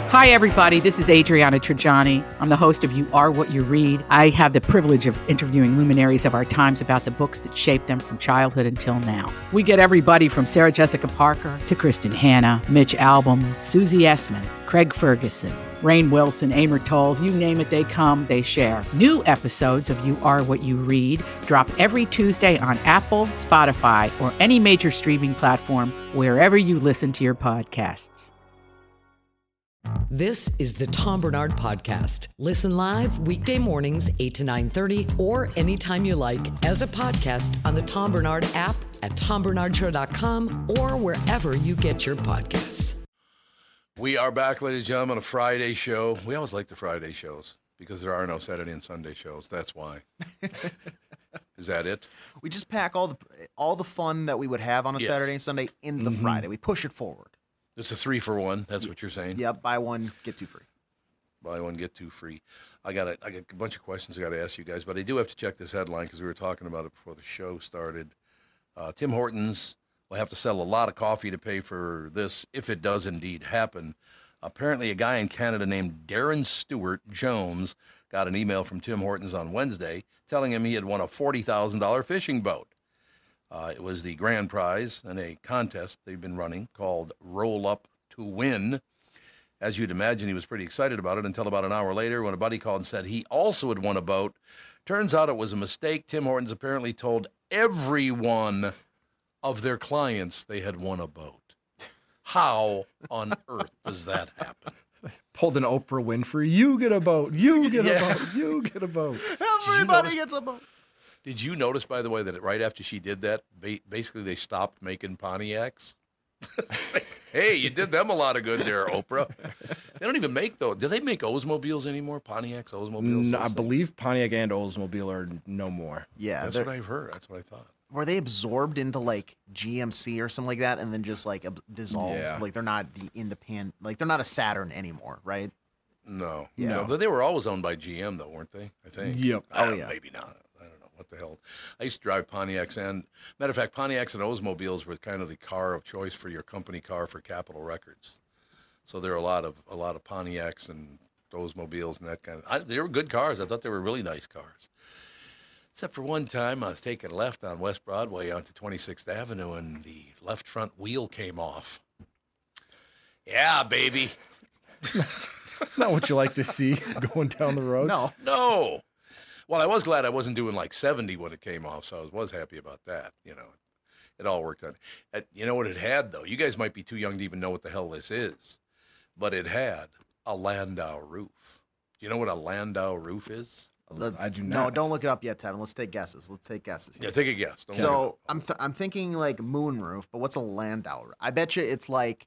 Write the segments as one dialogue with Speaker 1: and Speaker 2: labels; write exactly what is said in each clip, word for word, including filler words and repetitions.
Speaker 1: Hi, everybody. This is Adriana Trajani. I'm the host of You Are What You Read. I have the privilege of interviewing luminaries of our times about the books that shaped them from childhood until now. We get everybody from Sarah Jessica Parker to Kristen Hanna, Mitch Albom, Susie Essman, Craig Ferguson, Rainn Wilson, Amor Tolls, you name it, they come, they share. New episodes of You Are What You Read drop every Tuesday on Apple, Spotify, or any major streaming platform wherever you listen to your podcasts.
Speaker 2: This is the Tom Bernard Podcast. Listen live weekday mornings, eight to nine thirty, or anytime you like as a podcast on the Tom Bernard app, at tom bernard show dot com, or wherever you get your podcasts.
Speaker 3: We are back, ladies and gentlemen, on a Friday show. We always like the Friday shows because there are no Saturday and Sunday shows. That's why. Is that it?
Speaker 4: We just pack all the all the fun that we would have on a
Speaker 3: Yes.
Speaker 4: Saturday and Sunday in the
Speaker 3: Mhm.
Speaker 4: Friday. We push it forward.
Speaker 3: It's a three for one. That's what you're saying?
Speaker 4: Yep, buy one, get two free.
Speaker 3: Buy one, get two free. I got a, I got a bunch of questions I got to ask you guys, but I do have to check this headline because we were talking about it before the show started. Uh, Tim Hortons will have to sell a lot of coffee to pay for this if it does indeed happen. Apparently, a guy in Canada named Darren Stewart Jones got an email from Tim Hortons on Wednesday telling him he had won a forty thousand dollars fishing boat. Uh, it was the grand prize in a contest they've been running called Roll Up to Win. As you'd imagine, he was pretty excited about it until about an hour later when a buddy called and said he also had won a boat. Turns out it was a mistake. Tim Hortons apparently told everyone of their clients they had won a boat. How on earth does that happen?
Speaker 5: Pulled an Oprah Winfrey. You get a boat. You get
Speaker 3: Yeah.
Speaker 5: a boat. You get a boat.
Speaker 4: Everybody
Speaker 3: notice-
Speaker 4: gets a boat.
Speaker 3: Did you notice, by the way, that right after she did that, ba- basically they stopped making Pontiacs? Hey, you did them a lot of good there, Oprah. They don't even make those. Do they make Oldsmobiles anymore? Pontiacs, Oldsmobiles?
Speaker 5: No,
Speaker 3: those
Speaker 5: I
Speaker 3: things?
Speaker 5: believe Pontiac and Oldsmobile are no more.
Speaker 4: Yeah,
Speaker 3: That's
Speaker 4: they're-
Speaker 3: what I've heard. That's what I thought.
Speaker 4: were they absorbed into like G M C or something like that, and then just like ab- dissolved?
Speaker 5: Yeah.
Speaker 4: Like they're not the independent, like they're not a Saturn anymore, right?
Speaker 3: No.
Speaker 4: Yeah.
Speaker 3: No, but they were always owned by G M, though, weren't they? I think.
Speaker 5: Yep.
Speaker 3: I
Speaker 4: Oh,
Speaker 3: don't-
Speaker 4: yeah.
Speaker 3: Maybe not. I don't know. What the hell? I used to drive Pontiacs, and matter of fact, Pontiacs and Oldsmobiles were kind of the car of choice for your company car for Capitol Records. So there are a lot of a lot of Pontiacs and Oldsmobiles and that kind of. I, they were good cars. I thought they were really nice cars. Except for one time, I was taking left on West Broadway onto twenty-sixth Avenue, and the left front wheel came off. Yeah, baby.
Speaker 5: Not what you like to see going down the road.
Speaker 4: No,
Speaker 3: No. Well, I was glad I wasn't doing like seventy when it came off, so I was happy about that. You know, it all worked out. Uh, You know what it had, though? You guys might be too young to even know what the hell this is, but it had a Landau roof. Do you know what a Landau roof is?
Speaker 4: The-
Speaker 5: I do
Speaker 4: no,
Speaker 5: not.
Speaker 4: don't look it up yet, Tevin. Let's take guesses. Let's take guesses. Here.
Speaker 3: Yeah, take a guess. Don't look it
Speaker 4: So
Speaker 3: up.
Speaker 4: I'm th- I'm thinking like moonroof, but what's a Landau? I bet you it's like.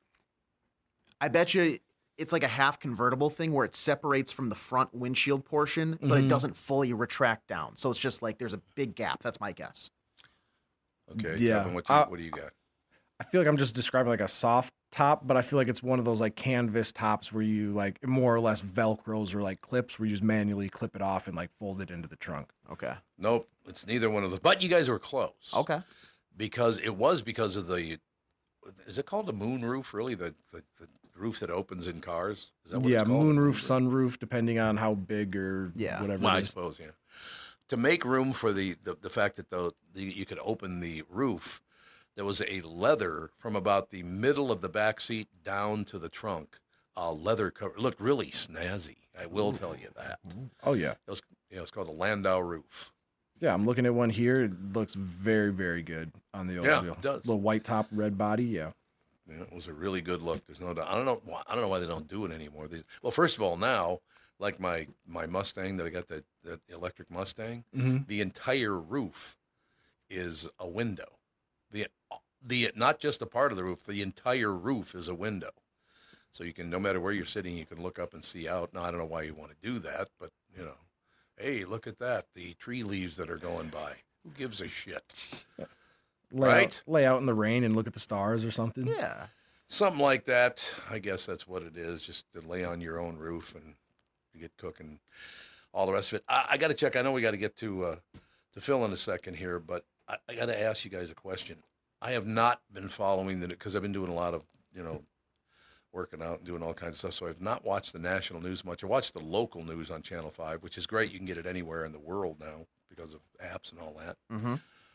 Speaker 4: I bet you it's like a half convertible thing where it separates from the front windshield portion, but it
Speaker 5: Mhm.
Speaker 4: doesn't fully retract down. So it's just like there's a big gap. That's my guess.
Speaker 3: Okay,
Speaker 5: Yeah,
Speaker 3: Kevin, what do you,
Speaker 5: uh,
Speaker 3: what do you got?
Speaker 5: I feel like I'm just describing like a soft top, but I feel like it's one of those like canvas tops where you like more or less Velcros or like clips where you just manually clip it off and like fold it into the trunk.
Speaker 4: Okay.
Speaker 3: Nope, it's neither one of those. But you guys were close.
Speaker 4: Okay.
Speaker 3: Because it was because of the. Is it called a moon roof? Really, the the, the roof that opens in cars? Is that what
Speaker 5: Yeah,
Speaker 3: it's called?
Speaker 5: moonroof, sunroof, depending on how big or
Speaker 4: Yeah.
Speaker 5: whatever.
Speaker 3: Well,
Speaker 5: it
Speaker 3: I
Speaker 5: is.
Speaker 3: suppose, yeah. To make room for the, the, the fact that the, the you could open the roof, there was a leather from about the middle of the back seat down to the trunk. A leather cover. It looked really snazzy. I will tell you that.
Speaker 5: Oh yeah,
Speaker 3: It was, you know, it's called a Landau roof.
Speaker 5: yeah. I'm looking at one here. It looks very, very good on the
Speaker 3: Yeah,
Speaker 5: Oldsmobile.
Speaker 3: it does.
Speaker 5: Little white top, red body. Yeah.
Speaker 3: Yeah, it was a really good look. There's no doubt. I don't know. why- I don't know why they don't do it anymore. They, well, first of all, now, like my my Mustang that I got, that that electric Mustang,
Speaker 5: Mm-hmm.
Speaker 3: the entire roof is a window. The the not just a part of the roof. The entire roof is a window. So you can, no matter where you're sitting, you can look up and see out. Now I don't know why you want to do that, but you know, hey, look at that. The tree leaves that are going by. Who gives a shit?
Speaker 5: Lay
Speaker 3: Right?
Speaker 5: Out, lay out in the rain and look at the stars or something.
Speaker 4: Yeah.
Speaker 3: Something like that. I guess that's what it is. Just to lay on your own roof and get cooking. All the rest of it. I, I got to check. I know we got to get to uh, to Phil in a second here, but I, I got to ask you guys a question. I have not been following the because I've been doing a lot of you know working out and doing all kinds of stuff. So I've not watched the national news much. I watch the local news on Channel five, which is great. You can get it anywhere in the world now because of apps and all that.
Speaker 4: Mm-hmm.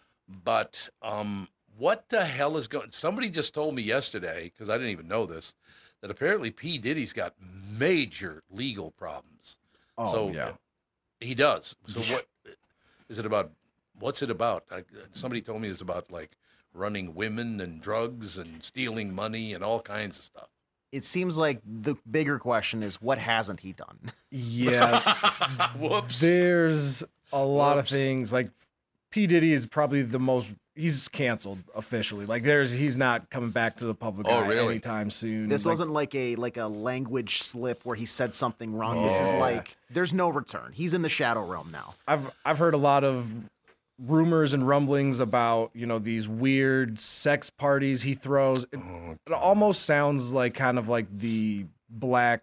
Speaker 3: But um, what the hell is going? Somebody just told me yesterday, because I didn't even know this, that apparently P. Diddy's got major legal problems.
Speaker 5: Oh,
Speaker 3: so
Speaker 5: yeah.
Speaker 3: He does. So what is it about? What's it about? I, somebody told me it's about like running women and drugs and stealing money and all kinds of stuff.
Speaker 4: It seems like the bigger question is, what hasn't he done?
Speaker 5: Yeah.
Speaker 3: Whoops.
Speaker 5: There's a lot
Speaker 3: Whoops.
Speaker 5: of things. Like P. Diddy is probably the most, he's canceled officially. Like there's, he's not coming back to the public
Speaker 3: Oh,
Speaker 5: eye
Speaker 3: really?
Speaker 5: anytime soon.
Speaker 4: This
Speaker 5: Like,
Speaker 4: wasn't like a like a language slip where he said something wrong. This is
Speaker 3: Oh.
Speaker 4: like there's no return. He's in the shadow realm now.
Speaker 5: I've, I've heard a lot of rumors and rumblings about, you know, these weird sex parties he throws. It,
Speaker 3: Oh,
Speaker 5: it almost sounds like kind of like the black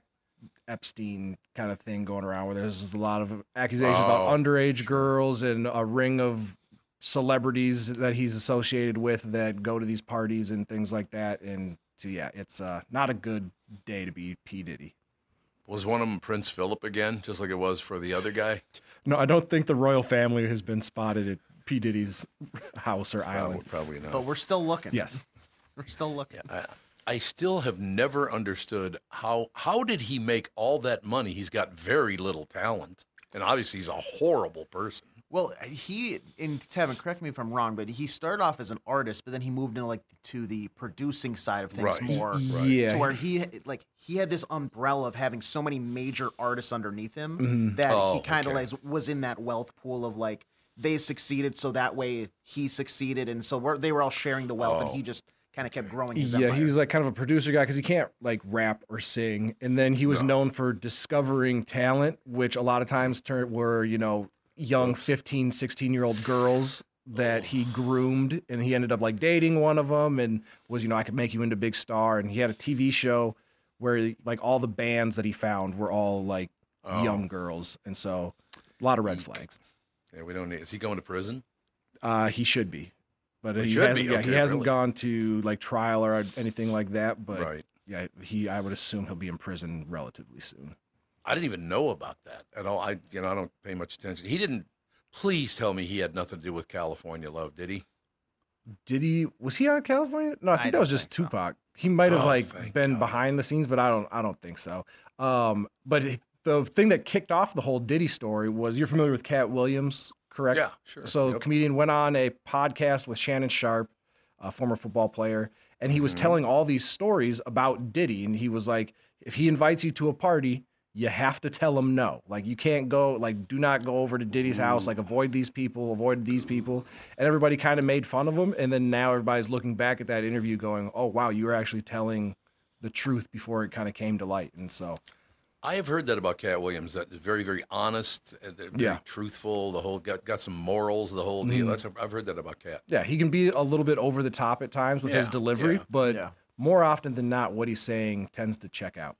Speaker 5: Epstein kind of thing going around, where there's a lot of accusations
Speaker 3: Oh,
Speaker 5: about underage girls and a ring of celebrities that he's associated with that go to these parties and things like that. And so, yeah, it's uh, not a good day to be P. Diddy.
Speaker 3: Was one of them Prince Philip again, just like it was for the other guy?
Speaker 5: No, I don't think the royal family has been spotted at P. Diddy's house or
Speaker 3: Probably,
Speaker 5: island.
Speaker 3: probably not.
Speaker 4: But we're still looking.
Speaker 5: Yes.
Speaker 4: We're still looking.
Speaker 3: I, I still have never understood how how did he make all that money? He's got very little talent, and obviously he's a horrible person.
Speaker 4: Well, he and Tevin, correct me if I'm wrong, but he started off as an artist, but then he moved into like to the producing side of things
Speaker 3: Right.
Speaker 4: more.
Speaker 5: Yeah.
Speaker 4: To where he like he had this umbrella of having so many major artists underneath him
Speaker 5: Mhm.
Speaker 4: that
Speaker 3: Oh,
Speaker 4: he kind of
Speaker 3: okay.
Speaker 4: like was in that wealth pool of like they succeeded, so that way he succeeded, and so we're, they were all sharing the wealth, and
Speaker 3: Oh.
Speaker 4: he just kind of kept growing his
Speaker 5: Yeah,
Speaker 4: empire.
Speaker 5: he was like kind of a producer guy because he can't like rap or sing. And then he was
Speaker 3: No.
Speaker 5: known for discovering talent, which a lot of times turn were, you know, young
Speaker 3: Whoops.
Speaker 5: fifteen, sixteen year old girls that he groomed. And he ended up like dating one of them and was, you know, I could make you into a big star. And he had a T V show where like all the bands that he found were all like
Speaker 3: Oh.
Speaker 5: young girls. And so a lot of red
Speaker 3: Eek.
Speaker 5: flags.
Speaker 3: Yeah, we don't need. Is he going to prison?
Speaker 5: Uh, he should be. But
Speaker 3: He
Speaker 5: he,
Speaker 3: should
Speaker 5: hasn't,
Speaker 3: be,
Speaker 5: yeah, he
Speaker 3: okay,
Speaker 5: hasn't
Speaker 3: really.
Speaker 5: gone to like trial or anything like that. But
Speaker 3: Right.
Speaker 5: yeah, he I would assume he'll be in prison relatively soon.
Speaker 3: I didn't even know about that at all. I you know I don't pay much attention. He didn't. Please tell me he had nothing to do with California Love, did he?
Speaker 5: Did he was he on California? No, I think
Speaker 4: I
Speaker 5: that was
Speaker 4: don't
Speaker 5: just
Speaker 4: think so.
Speaker 5: Tupac. He might have
Speaker 3: Oh,
Speaker 5: like
Speaker 3: thank
Speaker 5: been
Speaker 3: God.
Speaker 5: behind the scenes, but I don't I don't think so. Um, but it- the thing that kicked off the whole Diddy story was, you're familiar with Cat Williams, correct?
Speaker 3: Yeah, sure.
Speaker 5: So the
Speaker 3: Yep.
Speaker 5: comedian went on a podcast with Shannon Sharp, a former football player, and he was
Speaker 3: Mhm.
Speaker 5: telling all these stories about Diddy. And he was like, if he invites you to a party, you have to tell him no. Like you can't go, like do not go over to Diddy's house. Like avoid these people, avoid these people. And everybody kind of made fun of him. And then now everybody's looking back at that interview going, oh, wow, you were actually telling the truth before it kind of came to light. And so,
Speaker 3: I have heard that about Cat Williams. That is very, very honest. uh, they're Very
Speaker 5: Yeah.
Speaker 3: truthful. The whole got got some morals. The whole deal.
Speaker 5: Mhm.
Speaker 3: That's I've heard that about Cat.
Speaker 5: yeah, he can be a little bit over the top at times with his
Speaker 3: Yeah,
Speaker 5: delivery,
Speaker 3: yeah.
Speaker 5: but
Speaker 4: Yeah.
Speaker 5: more often than not, what he's saying tends to check out.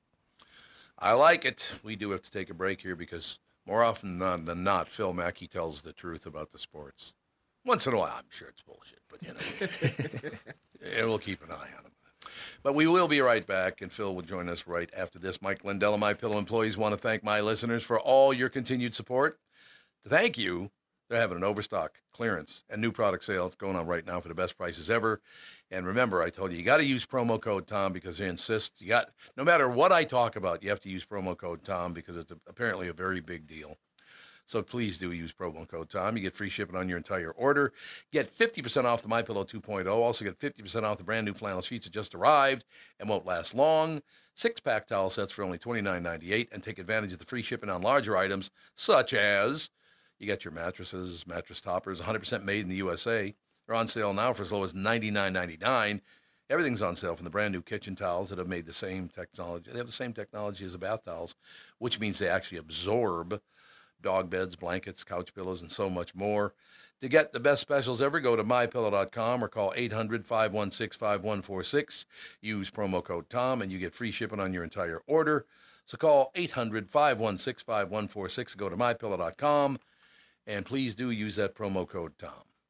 Speaker 3: I like it. We do have to take a break here because more often than than not, Phil Mackey tells the truth about the sports. Once in a while, I'm sure it's bullshit, but you know, and we'll keep an eye on him. But we will be right back, and Phil will join us right after this. Mike Lindell and My Pillow employees want to thank my listeners for all your continued support. To thank you, they're having an overstock, clearance, and new product sales going on right now for the best prices ever. And remember, I told you, you got to use promo code Tom because they insist. You got, no matter what I talk about, you have to use promo code Tom because it's a, apparently a very big deal. So please do use promo code Tom. You get free shipping on your entire order. Get fifty percent off the MyPillow two point oh. Also get fifty percent off the brand new flannel sheets that just arrived and won't last long. Six-pack towel sets for only twenty-nine ninety-eight, and take advantage of the free shipping on larger items such as you got your mattresses, mattress toppers, one hundred percent made in the U S A. They're on sale now for as low as ninety-nine ninety-nine. Everything's on sale from the brand new kitchen towels that have made the same technology. They have the same technology as the bath towels, which means they actually absorb dog beds, blankets, couch pillows, and so much more. To get the best specials ever, go to my pillow dot com or call eight hundred, five one six, five one four six. Use promo code Tom, and you get free shipping on your entire order. So call eight hundred, five one six, five one four six. Go to my pillow dot com, and please do use that promo code Tom.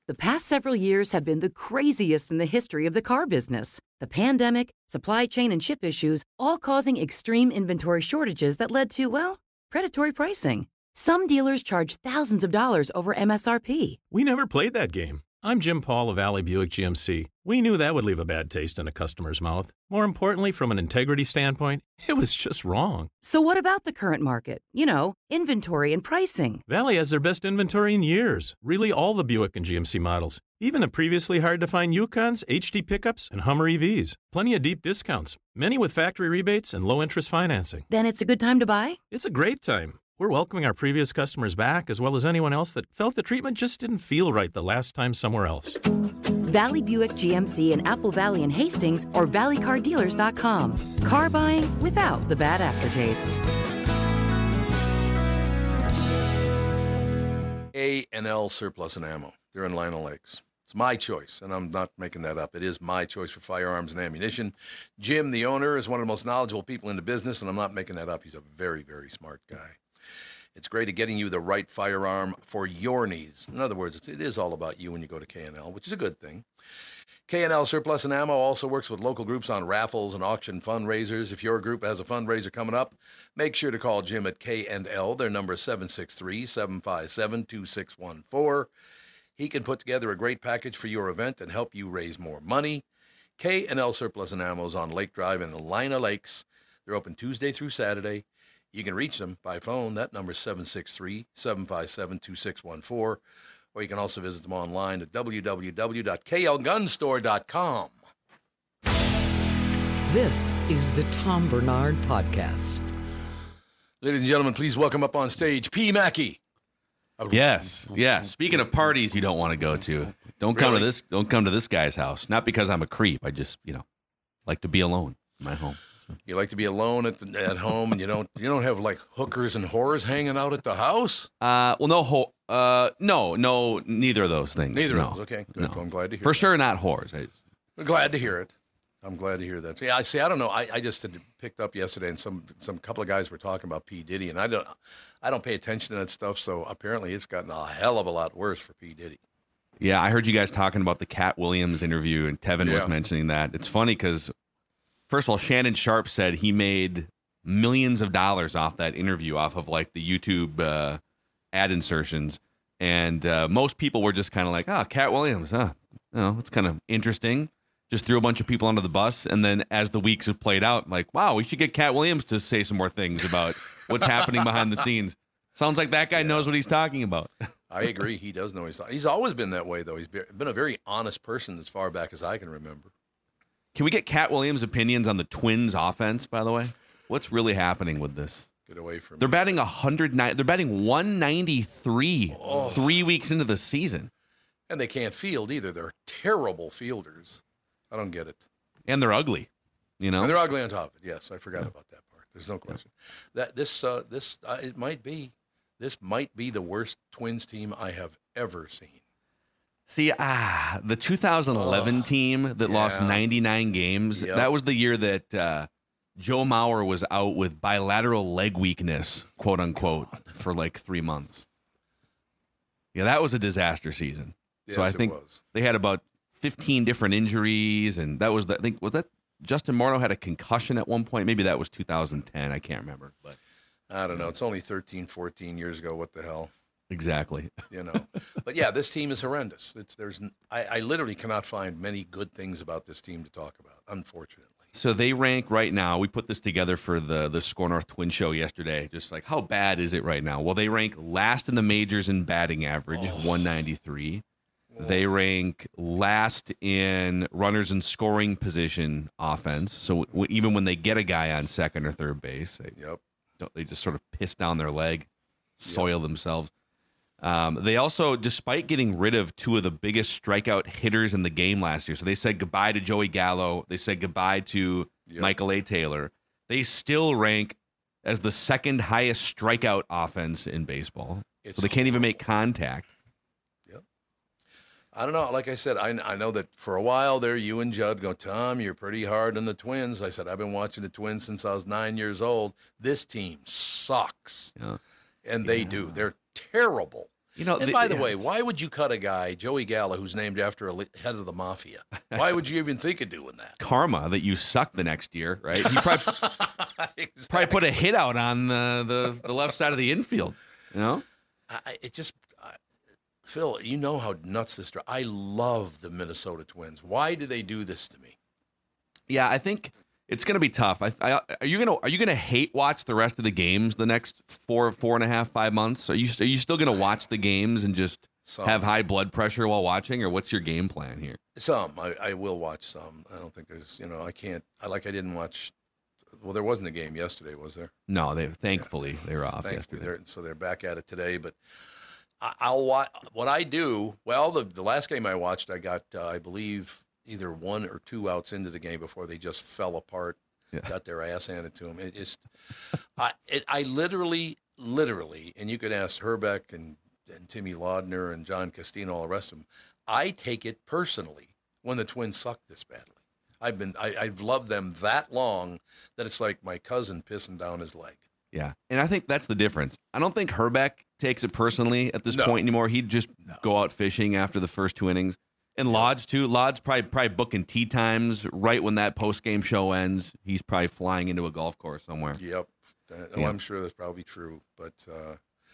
Speaker 6: The past several years have been the craziest in the history of the car business. The pandemic, supply chain and chip issues, all causing extreme inventory shortages that led to, well, predatory pricing. Some dealers charge thousands of dollars over M S R P.
Speaker 7: We never played that game. I'm Jim Paul of Valley Buick G M C. We knew that would leave a bad taste in a customer's mouth. More importantly, from an integrity standpoint, it was just wrong.
Speaker 6: So what about the current market? You know, inventory and pricing.
Speaker 7: Valley has their best inventory in years. Really all the Buick and G M C models. Even the previously hard-to-find Yukons, H D pickups, and Hummer E Vs. Plenty of deep discounts. Many with factory rebates and low-interest financing.
Speaker 6: Then it's a good time to buy?
Speaker 7: It's a great time. We're welcoming our previous customers back, as well as anyone else that felt the treatment just didn't feel right the last time somewhere else.
Speaker 6: Valley Buick G M C in Apple Valley and Hastings or valley car dealers dot com. Car buying without the bad aftertaste.
Speaker 3: A and L Surplus and Ammo. They're in Lino Lakes. It's my choice, and I'm not making that up. It is my choice for firearms and ammunition. Jim, the owner, is one of the most knowledgeable people in the business, and I'm not making that up. He's a very, very smart guy. It's great at getting you the right firearm for your needs. In other words, it is all about you when you go to K and L, which is a good thing. K and L Surplus and Ammo also works with local groups on raffles and auction fundraisers. If your group has a fundraiser coming up, make sure to call Jim at K and L. Their number is seven six three, seven five seven, two six one four. He can put together a great package for your event and help you raise more money. K and L Surplus and Ammo is on Lake Drive in Lino Lakes. They're open Tuesday through Saturday. You can reach them by phone. That number is seven six three, seven five seven, two six one four. Or you can also visit them online at w w w dot k l gun store dot com.
Speaker 2: This is the Tom Bernard Podcast.
Speaker 3: Ladies and gentlemen, please welcome up on stage P. Mackey.
Speaker 8: Yes, yeah. Speaking of parties you don't want to go to, don't come
Speaker 3: Really?
Speaker 8: to this. Don't come to this guy's house. Not because I'm a creep. I just, you know, like to be alone in my home. So.
Speaker 3: You like to be alone at the, at home, and you don't you don't have like hookers and whores hanging out at the house.
Speaker 8: Uh, well, no, ho- uh, no, no, neither of those things.
Speaker 3: Neither
Speaker 8: no.
Speaker 3: of those. Okay, good.
Speaker 8: No.
Speaker 3: Well, I'm glad to hear.
Speaker 8: For
Speaker 3: that.
Speaker 8: sure, not whores. I,
Speaker 3: I'm glad to hear it. I'm glad to hear that. Yeah, I see. I don't know. I, I just had picked up yesterday, and some some couple of guys were talking about P. Diddy, and I don't I don't pay attention to that stuff. So apparently, it's gotten a hell of a lot worse for P. Diddy.
Speaker 8: yeah, I heard you guys talking about the Cat Williams interview, and Tevin
Speaker 3: Yeah.
Speaker 8: was mentioning that. It's funny because, first of all, Shannon Sharp said he made millions of dollars off that interview, off of like the YouTube uh, ad insertions. And uh, most people were just kind of like, oh, Cat Williams, huh? You know, that's kind of interesting. Just threw a bunch of people under the bus. And then as the weeks have played out, like, wow, we should get Cat Williams to say some more things about what's happening behind the scenes. Sounds like that guy knows what he's talking about.
Speaker 3: I agree. He does know he's he's always been that way, though. He's be- been a very honest person as far back as I can remember.
Speaker 8: Can we get Cat Williams' opinions on the Twins offense, by the way? What's really happening with this?
Speaker 3: Get away from
Speaker 8: They're
Speaker 3: me.
Speaker 8: batting one hundred nine. They're batting one ninety-three
Speaker 3: Oh.
Speaker 8: three weeks into the season.
Speaker 3: And they can't field either. They're terrible fielders. I don't get it.
Speaker 8: And they're ugly, you know?
Speaker 3: And they're ugly on top of it. Yes, I forgot about that part. There's no question. That this uh, this uh, it might be this might be the worst Twins team I have ever seen.
Speaker 8: See, ah, the two thousand eleven
Speaker 3: Ugh.
Speaker 8: team that lost
Speaker 3: Yeah.
Speaker 8: ninety-nine games,
Speaker 3: Yep.
Speaker 8: that was the year that uh, Joe Mauer was out with bilateral leg weakness, quote unquote, for like three months. Yeah, that was a disaster season. so
Speaker 3: Yes,
Speaker 8: I think
Speaker 3: it was.
Speaker 8: they had about fifteen different injuries, and that was the, I think was that Justin Morneau had a concussion at one point. Maybe that was two thousand ten. I can't remember, but
Speaker 3: I don't know. It's only thirteen, fourteen years ago. What the hell?
Speaker 8: exactly.
Speaker 3: You know. But yeah, this team is horrendous. It's there's n- I, I literally cannot find many good things about this team to talk about, unfortunately.
Speaker 8: So they rank right now. We put this together for the the Score North Twin Show yesterday. Just like, how bad is it right now? Well, they rank last in the majors in batting average, one ninety-three. They rank last in runners in scoring position offense. So w- even when they get a guy on second or third base, they
Speaker 3: Yep.
Speaker 8: don't, they just sort of piss down their leg, soil themselves. Um, they also, despite getting rid of two of the biggest strikeout hitters in the game last year, so they said goodbye to Joey Gallo, they said goodbye to
Speaker 3: Yep.
Speaker 8: Michael A. Taylor, they still rank as the second highest strikeout offense in baseball.
Speaker 3: It's
Speaker 8: So they can't even make contact.
Speaker 3: I don't know. Like I said, I, I know that for a while there, you and Judd go, Tom, you're pretty hard on the Twins. I said, I've been watching the Twins since I was nine years old. This team sucks.
Speaker 8: Yeah.
Speaker 3: And they do. They're terrible.
Speaker 8: You know,
Speaker 3: And
Speaker 8: the-
Speaker 3: by the
Speaker 8: yeah,
Speaker 3: way,
Speaker 8: it's-
Speaker 3: why would you cut a guy, Joey Gallo, who's named after a li- head of the mafia? Why would you even think of doing that?
Speaker 8: karma that you suck the next year, right? He probably
Speaker 3: Exactly.
Speaker 8: probably put a hit out on the, the, the left side of the infield. You know,
Speaker 3: I, I- it just, I, Phil, you know how nuts this. dri- I love the Minnesota Twins. Why do they do this to me?
Speaker 8: yeah, I think it's going to be tough. I, I, are you gonna are you gonna hate watch the rest of the games the next four four and a half five months? Are you are you still going to watch the games and just
Speaker 3: Some,
Speaker 8: have high blood pressure while watching, or what's your game plan here?
Speaker 3: some. I, I will watch some. I don't think there's, you know, I can't. I like. I didn't watch. Well, there wasn't a game yesterday, was there?
Speaker 8: No, they thankfully they were off
Speaker 3: Thankfully,
Speaker 8: yesterday.
Speaker 3: they're, so they're back at it today. But I, I'll watch. What I do. Well, the the last game I watched, I got, uh, I believe, either one or two outs into the game before they just fell apart.
Speaker 8: Yeah.
Speaker 3: Got their ass handed to them. It just, I, it, I literally, literally, and you could ask Herbeck and, and Timmy Laudner and John Castino, all the rest of them. I take it personally when the Twins suck this badly. I've been, I, I've loved them that long that it's like my cousin pissing down his leg.
Speaker 8: Yeah, and I think that's the difference. I don't think Herbeck takes it personally at this
Speaker 3: No.
Speaker 8: point anymore. He'd just
Speaker 3: No.
Speaker 8: go out fishing after the first two innings. And Lodge too. Lodge probably probably booking tee times right when that post game show ends. He's probably flying into a golf course somewhere.
Speaker 3: Yep. Uh, oh,
Speaker 8: Yeah.
Speaker 3: I'm sure that's probably true, but uh,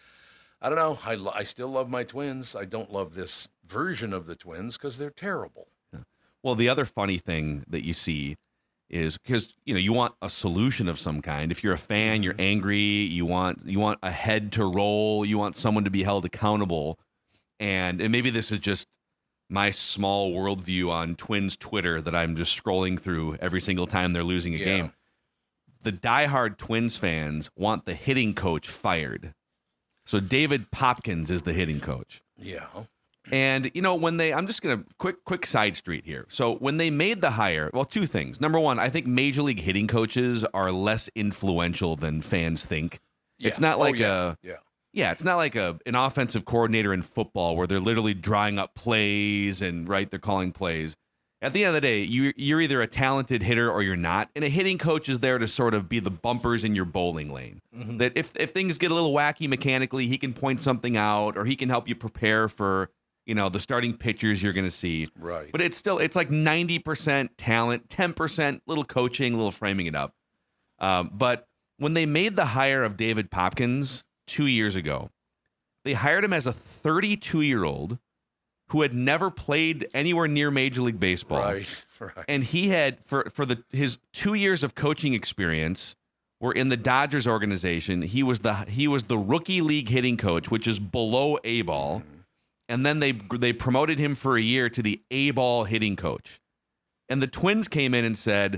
Speaker 3: I don't know. I, lo- I still love my Twins. I don't love this version of the Twins because they're terrible.
Speaker 8: Well, the other funny thing that you see is because you know you want a solution of some kind. If you're a fan, you're angry. You want you want a head to roll. You want someone to be held accountable. And and maybe this is just my small worldview on Twins Twitter that I'm just scrolling through every single time they're losing a
Speaker 3: Yeah.
Speaker 8: game. The diehard Twins fans want the hitting coach fired. So David Popkins is the hitting coach.
Speaker 3: Yeah.
Speaker 8: And you know, when they I'm just going to quick quick side street here. So when they made the hire, well, two things. Number one, I think major league hitting coaches are less influential than fans think. It's
Speaker 3: Yeah.
Speaker 8: not
Speaker 3: Oh,
Speaker 8: like
Speaker 3: yeah.
Speaker 8: a
Speaker 3: Yeah.
Speaker 8: Yeah, it's not like a an offensive coordinator in football where they're literally drawing up plays and right, they're calling plays. At the end of the day, you you're either a talented hitter or you're not, and a hitting coach is there to sort of be the bumpers in your bowling lane.
Speaker 5: Mhm.
Speaker 8: That if if things get a little wacky mechanically, he can point something out or he can help you prepare for, you know, the starting pitchers you're going to see.
Speaker 3: Right.
Speaker 8: But it's still it's like ninety percent talent, ten percent little coaching, little framing it up. Um, but when they made the hire of David Popkins two years ago, they hired him as a thirty-two-year-old who had never played anywhere near Major League Baseball.
Speaker 3: Right. Right.
Speaker 8: And he had for for the his two years of coaching experience were in the Dodgers organization. He was the he was the rookie league hitting coach, which is below A ball. And then they they promoted him for a year to the A ball hitting coach. And the Twins came in and said,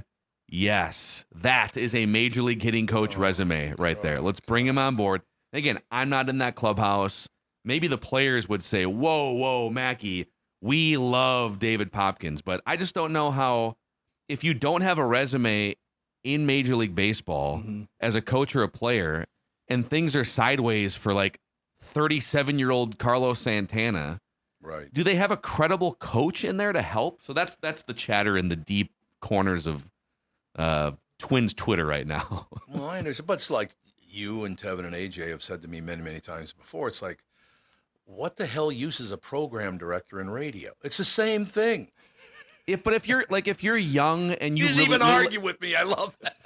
Speaker 8: "Yes, that is a major league hitting coach
Speaker 3: Oh,
Speaker 8: resume right there. Let's bring him on board." Again, I'm not in that clubhouse. Maybe the players would say, "Whoa, whoa, Mackie, we love David Popkins," but I just don't know how. If you don't have a resume in Major League Baseball
Speaker 5: Mm-hmm.
Speaker 8: as a coach or a player, and things are sideways for like thirty-seven-year-old Carlos Santana,
Speaker 3: Right.
Speaker 8: do they have a credible coach in there to help? So that's that's the chatter in the deep corners of uh, Twins Twitter right now.
Speaker 3: Well, I understand, but it's like you and Tevin and A J have said to me many, many times before. It's like, what the hell use is a program director in radio? It's the same thing.
Speaker 8: if, but if you're like if you're young and you,
Speaker 3: You, didn't
Speaker 8: really,
Speaker 3: even
Speaker 8: really-
Speaker 3: argue with me. I love that.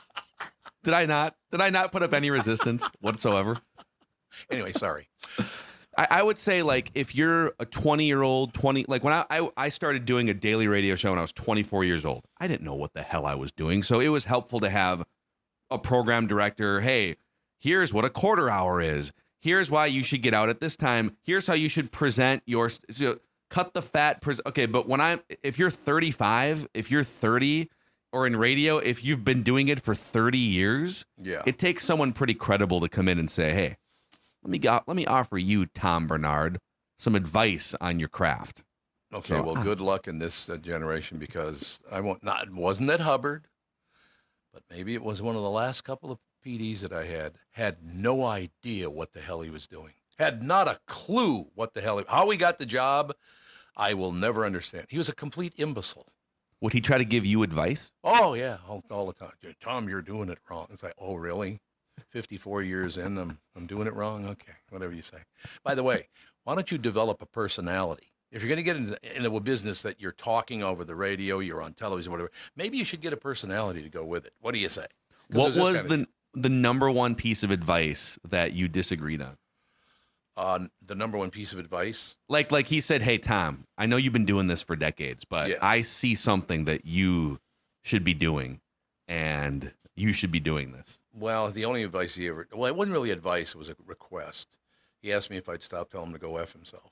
Speaker 8: did I not? Did I not put up any resistance whatsoever?
Speaker 3: Anyway, sorry.
Speaker 8: I, I would say like if you're a twenty year old, twenty like when I, I I started doing a daily radio show when I was twenty-four years old, I didn't know what the hell I was doing. So it was helpful to have a program director. Hey, here's what a quarter hour is. Here's why you should get out at this time. Here's how you should present your so cut the fat. Pres- okay, but when I'm if you're thirty-five, if you're thirty, or in radio, if you've been doing it for thirty years,
Speaker 3: Yeah.
Speaker 8: it takes someone pretty credible to come in and say, hey, let me go, let me offer you, Tom Bernard, some advice on your craft.
Speaker 3: Okay,
Speaker 8: So,
Speaker 3: well,
Speaker 8: uh,
Speaker 3: good luck in this uh, generation because I won't. Not wasn't it Hubbard, but maybe it was one of the last couple of P Ds that I had. Had no idea what the hell he was doing. Had not a clue what the hell he, how he got the job. I will never understand. He was a complete imbecile.
Speaker 8: Would he try to give you advice?
Speaker 3: Oh yeah, all, all the time. "Yeah, Tom, you're doing it wrong." It's like, oh really? fifty-four years in, I'm I'm doing it wrong. Okay, whatever you say. By the way, why don't you develop a personality? If you're going to get into, into a business that you're talking over the radio, you're on television, whatever, maybe you should get a personality to go with it. What do you say?
Speaker 8: What was the
Speaker 3: of,
Speaker 8: the number one piece of advice that you disagreed on?
Speaker 3: Uh, the number one piece of advice?
Speaker 8: Like like he said, hey, Tom, I know you've been doing this for decades, but
Speaker 3: Yeah.
Speaker 8: I see something that you should be doing, and you should be doing this.
Speaker 3: Well, the only advice he ever, well, it wasn't really advice, it was a request. He asked me if I'd stop telling him to go F himself.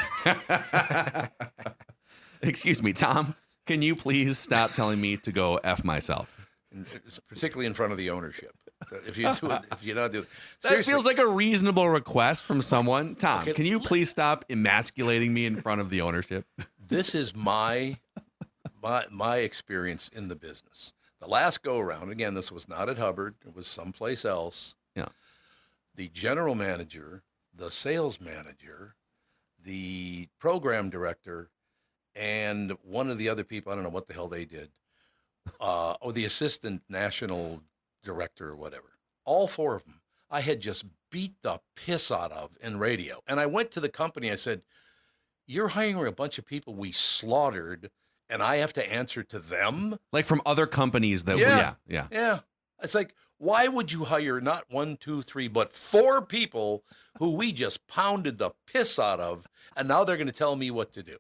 Speaker 8: Excuse me, Tom, can you please stop telling me to go F myself?
Speaker 3: And particularly in front of the ownership. If you do it, if you don't do it.
Speaker 8: That
Speaker 3: Seriously,
Speaker 8: feels like a reasonable request from someone. Tom,
Speaker 3: Okay,
Speaker 8: can you please stop emasculating me in front of the ownership?
Speaker 3: this is my, my, my experience in the business. The last go around, again, this was not at Hubbard, it was someplace else.
Speaker 8: Yeah.
Speaker 3: The general manager, the sales manager, the program director, and one of the other people, I don't know what the hell they did, uh, or the assistant national director or whatever, all four of them, I had just beat the piss out of in radio. And I went to the company, I said, you're hiring a bunch of people we slaughtered, and I have to answer to them?
Speaker 8: Like from other companies that,
Speaker 3: Yeah.
Speaker 8: yeah, yeah.
Speaker 3: Yeah. It's like, why would you hire not one, two, three, but four people who we just pounded the piss out of, and now they're going to tell me what to do?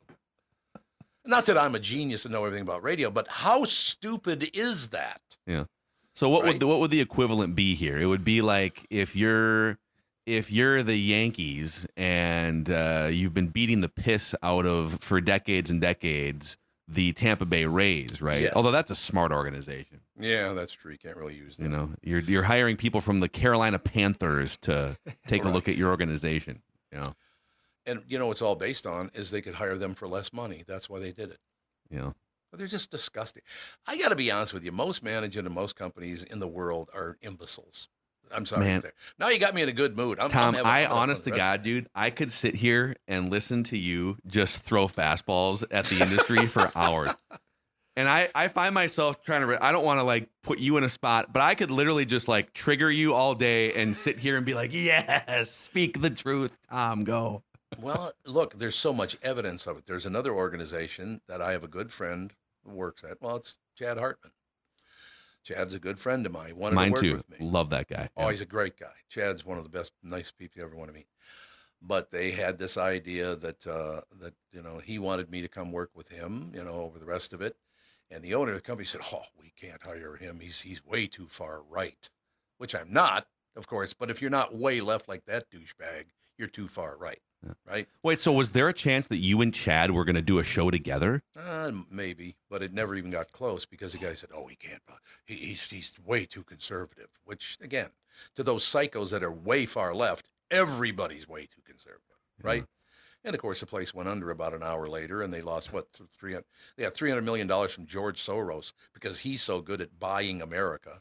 Speaker 3: Not that I'm a genius and know everything about radio, but how stupid is that?
Speaker 8: Yeah. So what
Speaker 3: Right?
Speaker 8: would the, what would the equivalent be here? It would be like if you're if you're the Yankees and uh, you've been beating the piss out of for decades and decades the Tampa Bay Rays, right?
Speaker 3: Yes.
Speaker 8: Although that's a smart organization.
Speaker 3: Yeah, that's true. You can't really use that.
Speaker 8: You know, you're you're hiring people from the Carolina Panthers to take a look
Speaker 3: Right.
Speaker 8: at your organization. You know,
Speaker 3: And you know, it's all based on is they could hire them for less money. That's why they did it.
Speaker 8: you know.
Speaker 3: But they're just disgusting. I got to be honest with you. Most management and most companies in the world are imbeciles. I'm sorry.
Speaker 8: Man.
Speaker 3: There. Now you got me in a good mood. I'm,
Speaker 8: Tom,
Speaker 3: I'm having
Speaker 8: I
Speaker 3: fun for
Speaker 8: honest
Speaker 3: the
Speaker 8: to
Speaker 3: rest
Speaker 8: God,
Speaker 3: of
Speaker 8: dude, I could sit here and listen to you just throw fastballs at the industry for hours. And I, I find myself trying to, re- I don't want to like put you in a spot, but I could literally just like trigger you all day and sit here and be like, yes, speak the truth, Tom, go.
Speaker 3: Well, look, there's so much evidence of it. There's another organization that I have a good friend who works at. Well, it's Chad Hartman. Chad's a good friend of mine. He wanted
Speaker 8: Mine
Speaker 3: to work
Speaker 8: too.
Speaker 3: with me.
Speaker 8: Love that guy.
Speaker 3: Oh,
Speaker 8: Yeah.
Speaker 3: he's a great guy. Chad's one of the best, nice people you ever want to meet. But they had this idea that uh, that you know he wanted me to come work with him, you know, over the rest of it. And the owner of the company said, "Oh, we can't hire him. He's he's way too far right," which I'm not, of course. But if you're not way left like that douchebag, you're too far right,
Speaker 8: Yeah.
Speaker 3: right?
Speaker 8: Wait, so was there a chance that you and Chad were going to do a show together?
Speaker 3: Uh, maybe, but it never even got close because the guy said, "Oh, he can't. He, he's he's way too conservative." Which, again, to those psychos that are way far left, everybody's way too conservative, right? And of course, the place went under about an hour later, and they lost what th- three hundred. They had three hundred million dollars from George Soros because he's so good at buying America.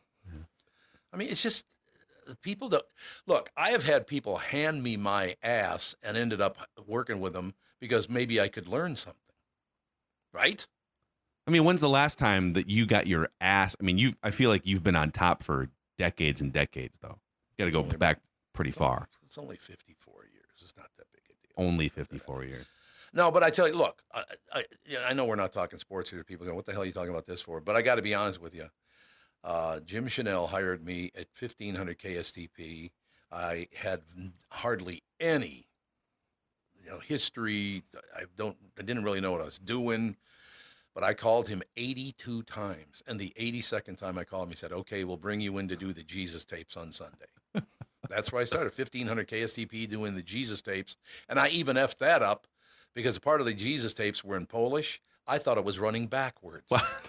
Speaker 3: I mean, it's just people that look. I have had people hand me my ass and ended up working with them because maybe I could learn something, right?
Speaker 8: I mean, when's the last time that you got your ass? I mean, you I feel like you've been on top for decades and decades, though. You got to go
Speaker 3: only-
Speaker 8: back pretty far.
Speaker 3: It's only fifty-four years. It's not that big a deal.
Speaker 8: Only fifty-four years.
Speaker 3: No, but I tell you, look, I, I, you know, I know we're not talking sports here. People go, what the hell are you talking about this for? But I got to be honest with you. Uh, Jim Chanel hired me at fifteen hundred K S T P. I had hardly any, you know, history. I don't, I didn't really know what I was doing. But I called him eighty-two times. And the eighty-second time I called him, he said, okay, we'll bring you in to do the Jesus tapes on Sunday. That's where I started, fifteen hundred K S T P doing the Jesus tapes. And I even effed that up because part of the Jesus tapes were in Polish. I thought it was running backwards.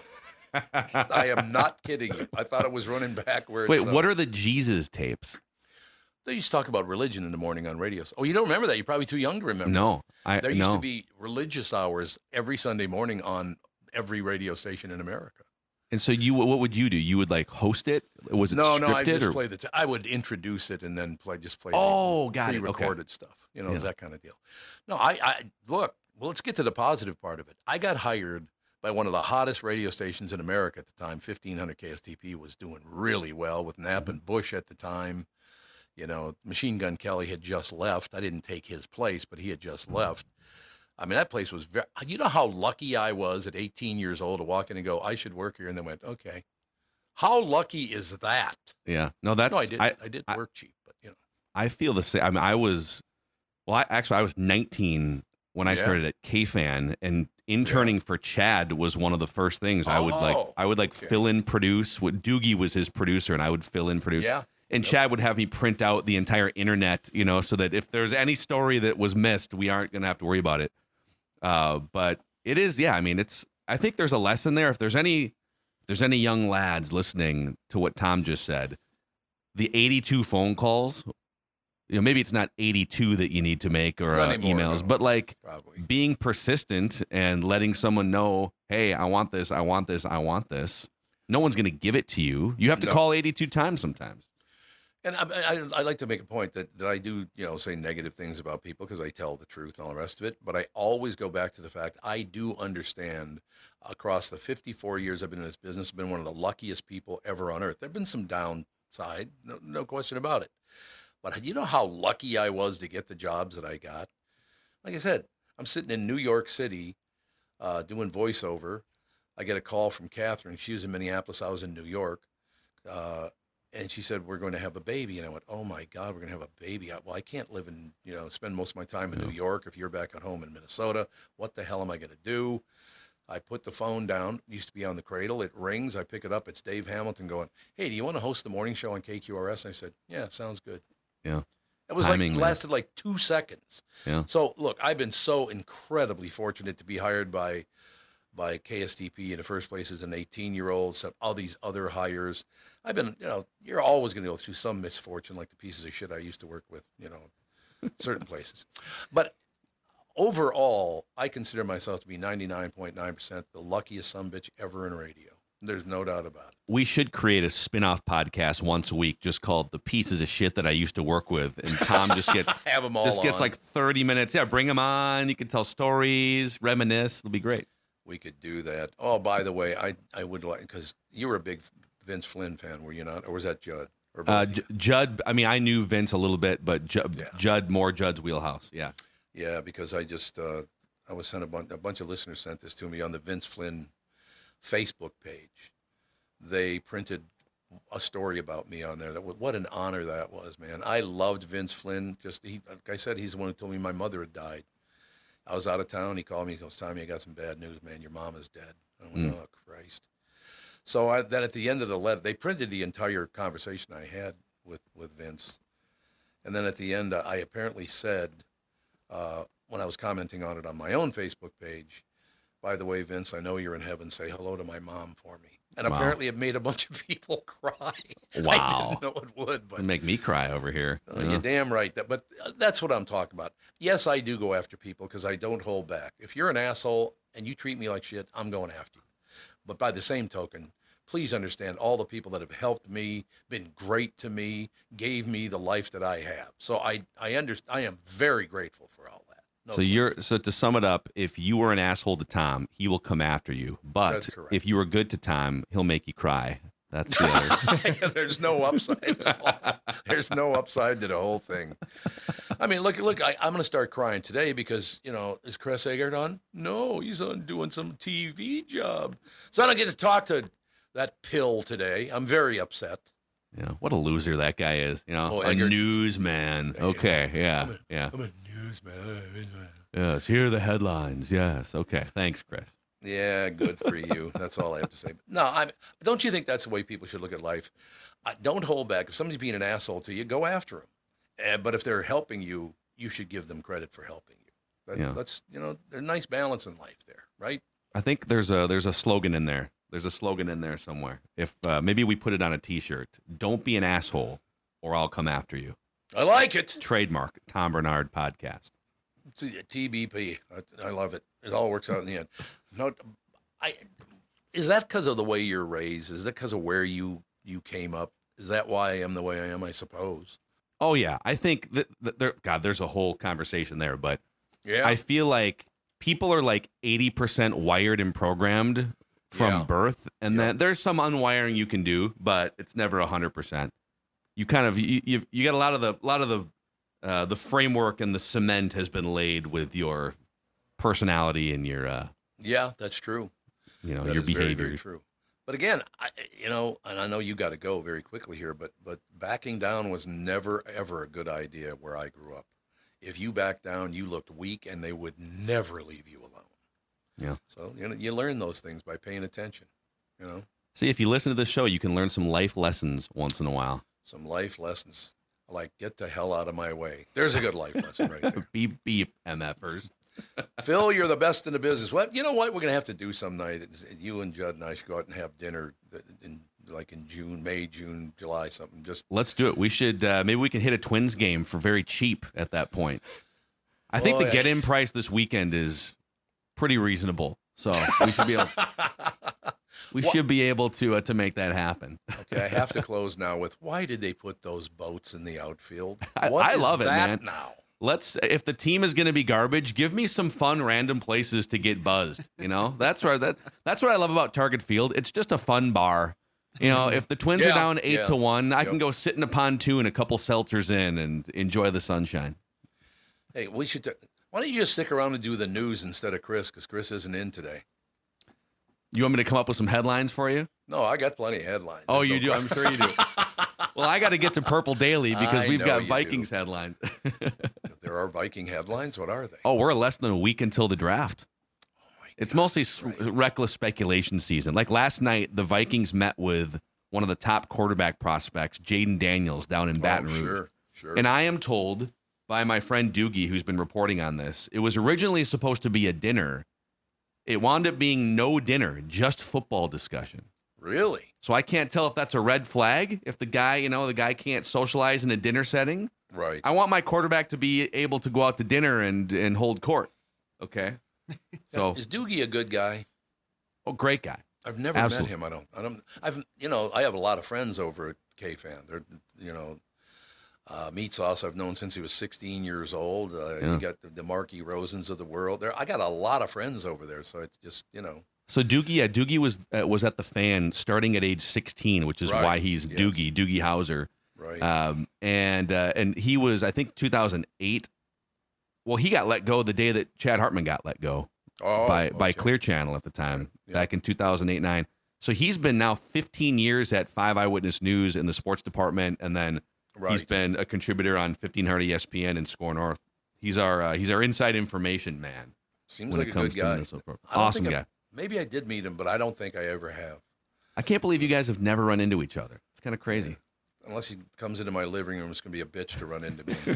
Speaker 3: I am not kidding you. I thought it was running backwards.
Speaker 8: Wait,
Speaker 3: so-
Speaker 8: what are the Jesus tapes?
Speaker 3: They used to talk about religion in the morning on radio. Oh, you don't remember that? You're probably too young to remember.
Speaker 8: No, I
Speaker 3: There used
Speaker 8: no.
Speaker 3: to be religious hours every Sunday morning on every radio station in America.
Speaker 8: And so you, what would you do? You would like host it? Was it
Speaker 3: No,
Speaker 8: scripted
Speaker 3: no, I just
Speaker 8: or?
Speaker 3: play the. T- I would introduce it and then play just play.
Speaker 8: Oh,
Speaker 3: the
Speaker 8: got it. Okay.
Speaker 3: pre-recorded stuff. You know,
Speaker 8: Yeah.
Speaker 3: that kind of deal. No, I, I look. Well, let's get to the positive part of it. I got hired by one of the hottest radio stations in America at the time. fifteen hundred K S T P was doing really well with Knapp and Bush at the time. You know, Machine Gun Kelly had just left. I didn't take his place, but he had just left. I mean, that place was very, you know how lucky I was at eighteen years old to walk in and go, I should work here, and then went, okay. How lucky is that?
Speaker 8: Yeah. No, that's,
Speaker 3: no, I did.
Speaker 8: I,
Speaker 3: I did
Speaker 8: I,
Speaker 3: work cheap, but you know.
Speaker 8: I feel the same. I mean, I was, well, I, actually, I was nineteen when I
Speaker 3: Yeah.
Speaker 8: started at K-Fan, and interning for Chad was one of the first things. I would like,
Speaker 3: Oh,
Speaker 8: I would like
Speaker 3: okay.
Speaker 8: fill in, produce. What Doogie was his producer, and I would fill in, produce.
Speaker 3: Yeah.
Speaker 8: And
Speaker 3: Yep.
Speaker 8: Chad would have me print out the entire internet, you know, so that if there's any story that was missed, we aren't going to have to worry about it. Uh, but it is, yeah. I mean, it's. I think there's a lesson there. If there's any, if there's any young lads listening to what Tom just said, the eighty-two phone calls. You know, maybe it's not eighty-two that you need to make or
Speaker 3: Not
Speaker 8: uh,
Speaker 3: anymore,
Speaker 8: emails,
Speaker 3: no.
Speaker 8: but like
Speaker 3: Probably.
Speaker 8: being persistent and letting someone know, hey, I want this, I want this, I want this. No one's going to give it to you. You have to
Speaker 3: No.
Speaker 8: call eighty-two times sometimes.
Speaker 3: And I, I, I like to make a point that, that I do, you know, say negative things about people because I tell the truth and all the rest of it. But I always go back to the fact I do understand across the fifty-four years I've been in this business, I've been one of the luckiest people ever on earth. There have been some downside, no, no question about it. But you know how lucky I was to get the jobs that I got? Like I said, I'm sitting in New York City uh, doing voiceover. I get a call from Catherine. She was in Minneapolis. I was in New York. Uh, And she said, we're going to have a baby. And I went, oh, my God, we're going to have a baby. I, well, I can't live in, you know, spend most of my time in New York if you're back at home in Minnesota. What the hell am I going to do? I put the phone down. It used to be on the cradle. It rings. I pick it up. It's Dave Hamilton going, hey, do you want to host the morning show on K Q R S? And I said, yeah, sounds good.
Speaker 8: Yeah.
Speaker 3: It was
Speaker 8: Timing,
Speaker 3: like,
Speaker 8: man.
Speaker 3: lasted like two seconds.
Speaker 8: Yeah.
Speaker 3: So, look, I've been so incredibly fortunate to be hired by by K S T P in the first place as an eighteen-year-old, some all these other hires. I've been, you know, you're always going to go through some misfortune like the pieces of shit I used to work with, you know, certain places. But overall, I consider myself to be ninety-nine point nine percent the luckiest sumbitch ever in radio. There's no doubt about it.
Speaker 8: We should create a spin-off podcast once a week just called The Pieces of Shit That I Used to Work With. And Tom just gets
Speaker 3: Have them all
Speaker 8: just gets
Speaker 3: on.
Speaker 8: like thirty minutes. Yeah, bring them on. You can tell stories, reminisce. It'll be great.
Speaker 3: We could do that. Oh, by the way, I I would like, because you were a big Vince Flynn fan, were you not? Or was that Judd? Or both
Speaker 8: Uh,
Speaker 3: of you?
Speaker 8: J- Judd, I mean, I knew Vince a little bit, but Judd,
Speaker 3: Yeah.
Speaker 8: Judd more Judd's wheelhouse. Yeah.
Speaker 3: Yeah, because I just, uh, I was sent a bunch, a bunch of listeners sent this to me on the Vince Flynn Facebook page. They printed a story about me on there. That was, what an honor that was, man. I loved Vince Flynn. Just, he, like I said, he's the one who told me my mother had died. I was out of town. He called me. He goes, Tommy, I got some bad news, man. Your mom is dead. I went,
Speaker 8: Mm.
Speaker 3: oh, Christ. So I, then at the end of the letter, they printed the entire conversation I had with, with Vince. And then at the end, I apparently said, uh, when I was commenting on it on my own Facebook page, by the way, Vince, I know you're in heaven. Say hello to my mom for me. And
Speaker 8: Wow.
Speaker 3: apparently it made a bunch of people cry. I
Speaker 8: Wow.
Speaker 3: didn't know it would, but
Speaker 8: It'll make me cry over here.
Speaker 3: uh,
Speaker 8: Yeah.
Speaker 3: you're damn right. That, but uh, that's what I'm talking about. Yes, I do go after people because I don't hold back. If you're an asshole and you treat me like shit, I'm going after you. But by the same token, please understand all the people that have helped me, been great to me, gave me the life that I have. So I, I under, I am very grateful for all that. No
Speaker 8: So you're so to sum it up, if you were an asshole to Tom, he will come after you. But
Speaker 3: That's correct.
Speaker 8: if you were good to Tom, he'll make you cry. That's the other.
Speaker 3: There's no upside at all. There's no upside to the whole thing. I mean, look, look, I, I'm going to start crying today because, you know, is Chris Egert on? No, he's on doing some T V job. So I don't get to talk to that pill today. I'm very upset.
Speaker 8: Yeah, what a loser that guy is. You know,
Speaker 3: Oh,
Speaker 8: a
Speaker 3: Eggert.
Speaker 8: newsman. Okay, yeah, yeah.
Speaker 3: I'm a newsman.
Speaker 8: Yes, here are the headlines. Yes, okay. Thanks, Chris.
Speaker 3: Yeah, good for you. That's all I have to say. No, I don't you think that's the way people should look at life? I, don't hold back. If somebody's being an asshole to you, go after them. Uh, but if they're helping you, you should give them credit for helping you. That,
Speaker 8: Yeah.
Speaker 3: That's, you know, there's a nice balance in life there, right?
Speaker 8: I think there's a there's a slogan in there. There's a slogan in there somewhere. If uh, maybe we put it on a T-shirt. Don't be an asshole, or I'll come after you.
Speaker 3: I like it.
Speaker 8: Trademark Tom Bernard podcast.
Speaker 3: T B P. I, I love it. It all works out in the end. No, I is that because of the way you're raised? Is that because of where you you came up? Is that why I am the way I am? I suppose.
Speaker 8: Oh yeah, I think that, that there. God, there's a whole conversation there, but
Speaker 3: Yeah.
Speaker 8: I feel like people are like eighty percent wired and programmed from
Speaker 3: Yeah.
Speaker 8: birth, and
Speaker 3: Yeah.
Speaker 8: then there's some unwiring you can do, but it's never one hundred percent. You kind of you you you got a lot of the a lot of the uh, the framework and the cement has been laid with your personality and your uh,
Speaker 3: Yeah, that's true.
Speaker 8: you know
Speaker 3: That
Speaker 8: your
Speaker 3: is very,
Speaker 8: behavior.
Speaker 3: very true. But again, I, you know, and I know you got to go very quickly here, but but backing down was never ever a good idea where I grew up. If you backed down, you looked weak, and they would never leave you alone.
Speaker 8: Yeah.
Speaker 3: So you know, you learn those things by paying attention. You know,
Speaker 8: See, if you listen to this show, you can learn some life lessons once in a while.
Speaker 3: some life lessons like get the hell out of my way. There's a good life lesson right there.
Speaker 8: Beep beep, MFers.
Speaker 3: Phil, you're the best in the business. What you know? What we're gonna have to do some night. Is you and Judd and I should go out and have dinner in like in June, May, June, July, something. Just
Speaker 8: Let's do it. We should uh, maybe we can hit a Twins game for very cheap at that point. I think
Speaker 3: Oh,
Speaker 8: the
Speaker 3: yeah.
Speaker 8: get-in price this weekend is pretty reasonable, so we should be able we
Speaker 3: What-
Speaker 8: should be able to uh, to make that happen.
Speaker 3: Okay, I have to close now with why did they put those boats in the outfield?
Speaker 8: I-
Speaker 3: What
Speaker 8: I
Speaker 3: is
Speaker 8: love it,
Speaker 3: that
Speaker 8: man.
Speaker 3: now?
Speaker 8: Let's if the team is going to be garbage, give me some fun random places to get buzzed. You know, that's where that that's what I love about Target Field. It's just a fun bar. You know, if the Twins
Speaker 3: Yeah,
Speaker 8: are down eight
Speaker 3: yeah.
Speaker 8: to one, I
Speaker 3: Yep.
Speaker 8: can go sit in a pontoon, a couple seltzers in, and enjoy the sunshine.
Speaker 3: Hey, we should. T- why don't you just stick around and do the news instead of Chris? Because Chris isn't in today.
Speaker 8: You want me to come up with some headlines for you?
Speaker 3: No, I got plenty of headlines.
Speaker 8: Oh,
Speaker 3: There's
Speaker 8: you
Speaker 3: no
Speaker 8: do? I'm sure you do. Well, I got to get to Purple Daily because
Speaker 3: I
Speaker 8: we've
Speaker 3: know
Speaker 8: got
Speaker 3: you
Speaker 8: Vikings headlines.
Speaker 3: There are Viking headlines. What are they?
Speaker 8: Oh, we're less than a week until the draft.
Speaker 3: my
Speaker 8: It's
Speaker 3: God,
Speaker 8: mostly s
Speaker 3: right.
Speaker 8: reckless speculation season. Like last night, the Vikings met with one of the top quarterback prospects, Jaden Daniels, down in Baton
Speaker 3: oh,
Speaker 8: Rouge.
Speaker 3: Sure, sure.
Speaker 8: And I am told by my friend Doogie, who's been reporting on this, it was originally supposed to be a dinner. It wound up being no dinner, just football discussion.
Speaker 3: Really?
Speaker 8: So I can't tell if that's a red flag, if the guy, you know, the guy can't socialize in a dinner setting.
Speaker 3: Right.
Speaker 8: I want my quarterback to be able to go out to dinner and, and hold court. Okay. So,
Speaker 3: Is Doogie a good guy?
Speaker 8: oh, great guy.
Speaker 3: I've never
Speaker 8: Absolutely.
Speaker 3: met him. I don't. I don't. I've. You know, I have a lot of friends over at K-Fan. They're. You know, uh, Meat Sauce I've known since he was sixteen years old. Uh,
Speaker 8: Yeah.
Speaker 3: You got the, the Marky Rosens of the world. There. I got a lot of friends over there. So it's just you know.
Speaker 8: So Doogie, yeah, Doogie was uh, was at the Fan starting at age sixteen, which is
Speaker 3: Right.
Speaker 8: why he's
Speaker 3: Yes.
Speaker 8: Doogie, Doogie Howser.
Speaker 3: Right.
Speaker 8: Um, and uh, and he was, I think, two thousand eight. Well, he got let go the day that Chad Hartman got let go
Speaker 3: oh,
Speaker 8: by by
Speaker 3: okay.
Speaker 8: Clear Channel at the time,
Speaker 3: Right. Yeah.
Speaker 8: back in two thousand eight nine. So he's been now fifteen years at Five Eyewitness News in the sports department, and then
Speaker 3: Right.
Speaker 8: he's been a contributor on fifteen hundred E S P N and Score North. He's our uh, he's our inside information man
Speaker 3: Seems
Speaker 8: when
Speaker 3: like
Speaker 8: it
Speaker 3: a
Speaker 8: comes
Speaker 3: good
Speaker 8: to
Speaker 3: guy.
Speaker 8: Minnesota. Pro-
Speaker 3: I don't
Speaker 8: Awesome
Speaker 3: think I-
Speaker 8: guy.
Speaker 3: Maybe I did meet him, but I don't think I ever have.
Speaker 8: I can't believe you guys have never run into each other. It's kind of crazy.
Speaker 3: Unless he comes into my living room, it's going to be a bitch to run into me.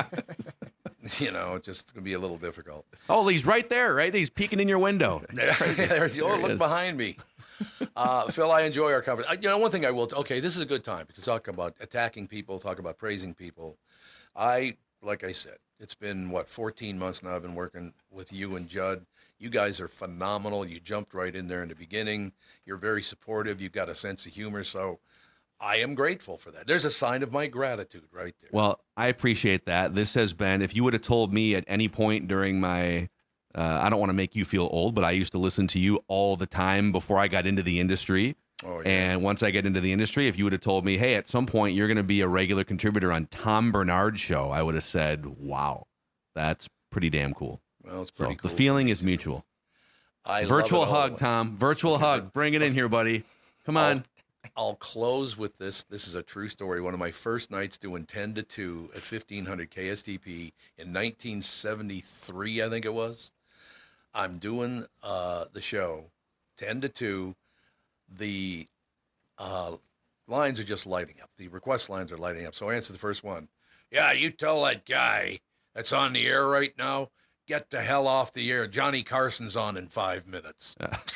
Speaker 3: You know, it's just going to be a little difficult.
Speaker 8: Oh, he's right there, right? He's peeking in your window.
Speaker 3: There's, oh,
Speaker 8: There he
Speaker 3: look
Speaker 8: is.
Speaker 3: behind me. Uh, Phil, I enjoy our conversation. You know, one thing I will, t- okay, this is a good time because talk about attacking people, talk about praising people. I, like I said, it's been, what, fourteen months now I've been working with you and Judd. You guys are phenomenal. You jumped right in there in the beginning. You're very supportive. You've got a sense of humor. So I am grateful for that. There's a sign of my gratitude right there.
Speaker 8: Well, I appreciate that. This has been, if you would have told me at any point during my, uh, I don't want to make you feel old, but I used to listen to you all the time before I got into the industry.
Speaker 3: Oh, yeah.
Speaker 8: And once I get into the industry, if you would have told me, hey, at some point you're going to be a regular contributor on Tom Bernard's show, I would have said, wow, that's pretty damn cool.
Speaker 3: Well, it's
Speaker 8: So
Speaker 3: pretty cool.
Speaker 8: the feeling
Speaker 3: for me,
Speaker 8: is
Speaker 3: too.
Speaker 8: mutual.
Speaker 3: I love
Speaker 8: Virtual
Speaker 3: it all.
Speaker 8: hug, Tom. Virtual
Speaker 3: Okay,
Speaker 8: hug.
Speaker 3: vir-
Speaker 8: Bring it in here, buddy. Come on.
Speaker 3: I'll, I'll close with this. This is a true story. One of my first nights doing ten to two at fifteen hundred K S T P in nineteen seventy-three, I think it was. I'm doing uh, the show, ten to two. The uh, lines are just lighting up. The request lines are lighting up. So I answer the first one. Yeah, you tell that guy that's on the air right now, get the hell off the air. Johnny Carson's on in five minutes.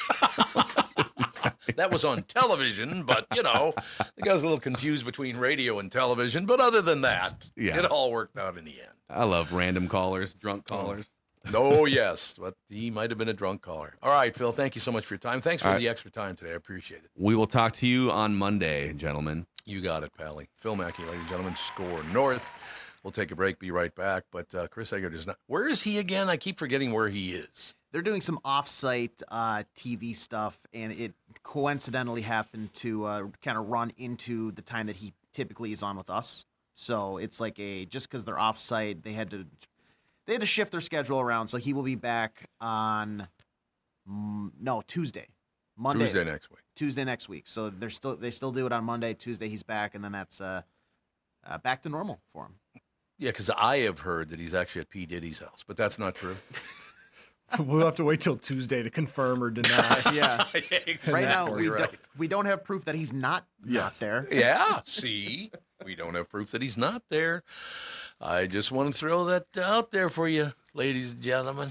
Speaker 3: That was on television, but, you know, I think I was a little confused between radio and television. But other than that,
Speaker 8: Yeah.
Speaker 3: it all worked out in the end.
Speaker 8: I love random callers, drunk callers.
Speaker 3: No, yes, but he might have been a drunk caller. All right, Phil, thank you so much for your time. Thanks for
Speaker 8: All right.
Speaker 3: the extra time today. I appreciate it.
Speaker 8: We will talk to you on Monday, gentlemen.
Speaker 3: You got it, Pally. Phil Mackey, ladies and gentlemen, Score North. We'll take a break, be right back. But uh, Chris Eggert is not. Where is he again? I keep forgetting where he is.
Speaker 4: they're doing some off-site uh, T V stuff, and it coincidentally happened to uh, kind of run into the time that he typically is on with us. So it's like a just because they're off-site, they had to they had to shift their schedule around. So he will be back on mm, no Tuesday, Monday,
Speaker 3: Tuesday next week.
Speaker 4: Tuesday next week. So they're still they still do it on Monday. Tuesday he's back, and then that's uh, uh, back to normal for him.
Speaker 3: Yeah, because I have heard that he's actually at P. Diddy's house, but that's not true.
Speaker 5: We'll have to wait till Tuesday to confirm or deny.
Speaker 4: Yeah.
Speaker 3: Exactly
Speaker 4: Right now, we,
Speaker 3: right.
Speaker 4: don't, we don't have proof that he's not
Speaker 5: Yes.
Speaker 4: not there.
Speaker 3: Yeah, see, we don't have proof that he's not there. I just want to throw that out there for you, ladies and gentlemen.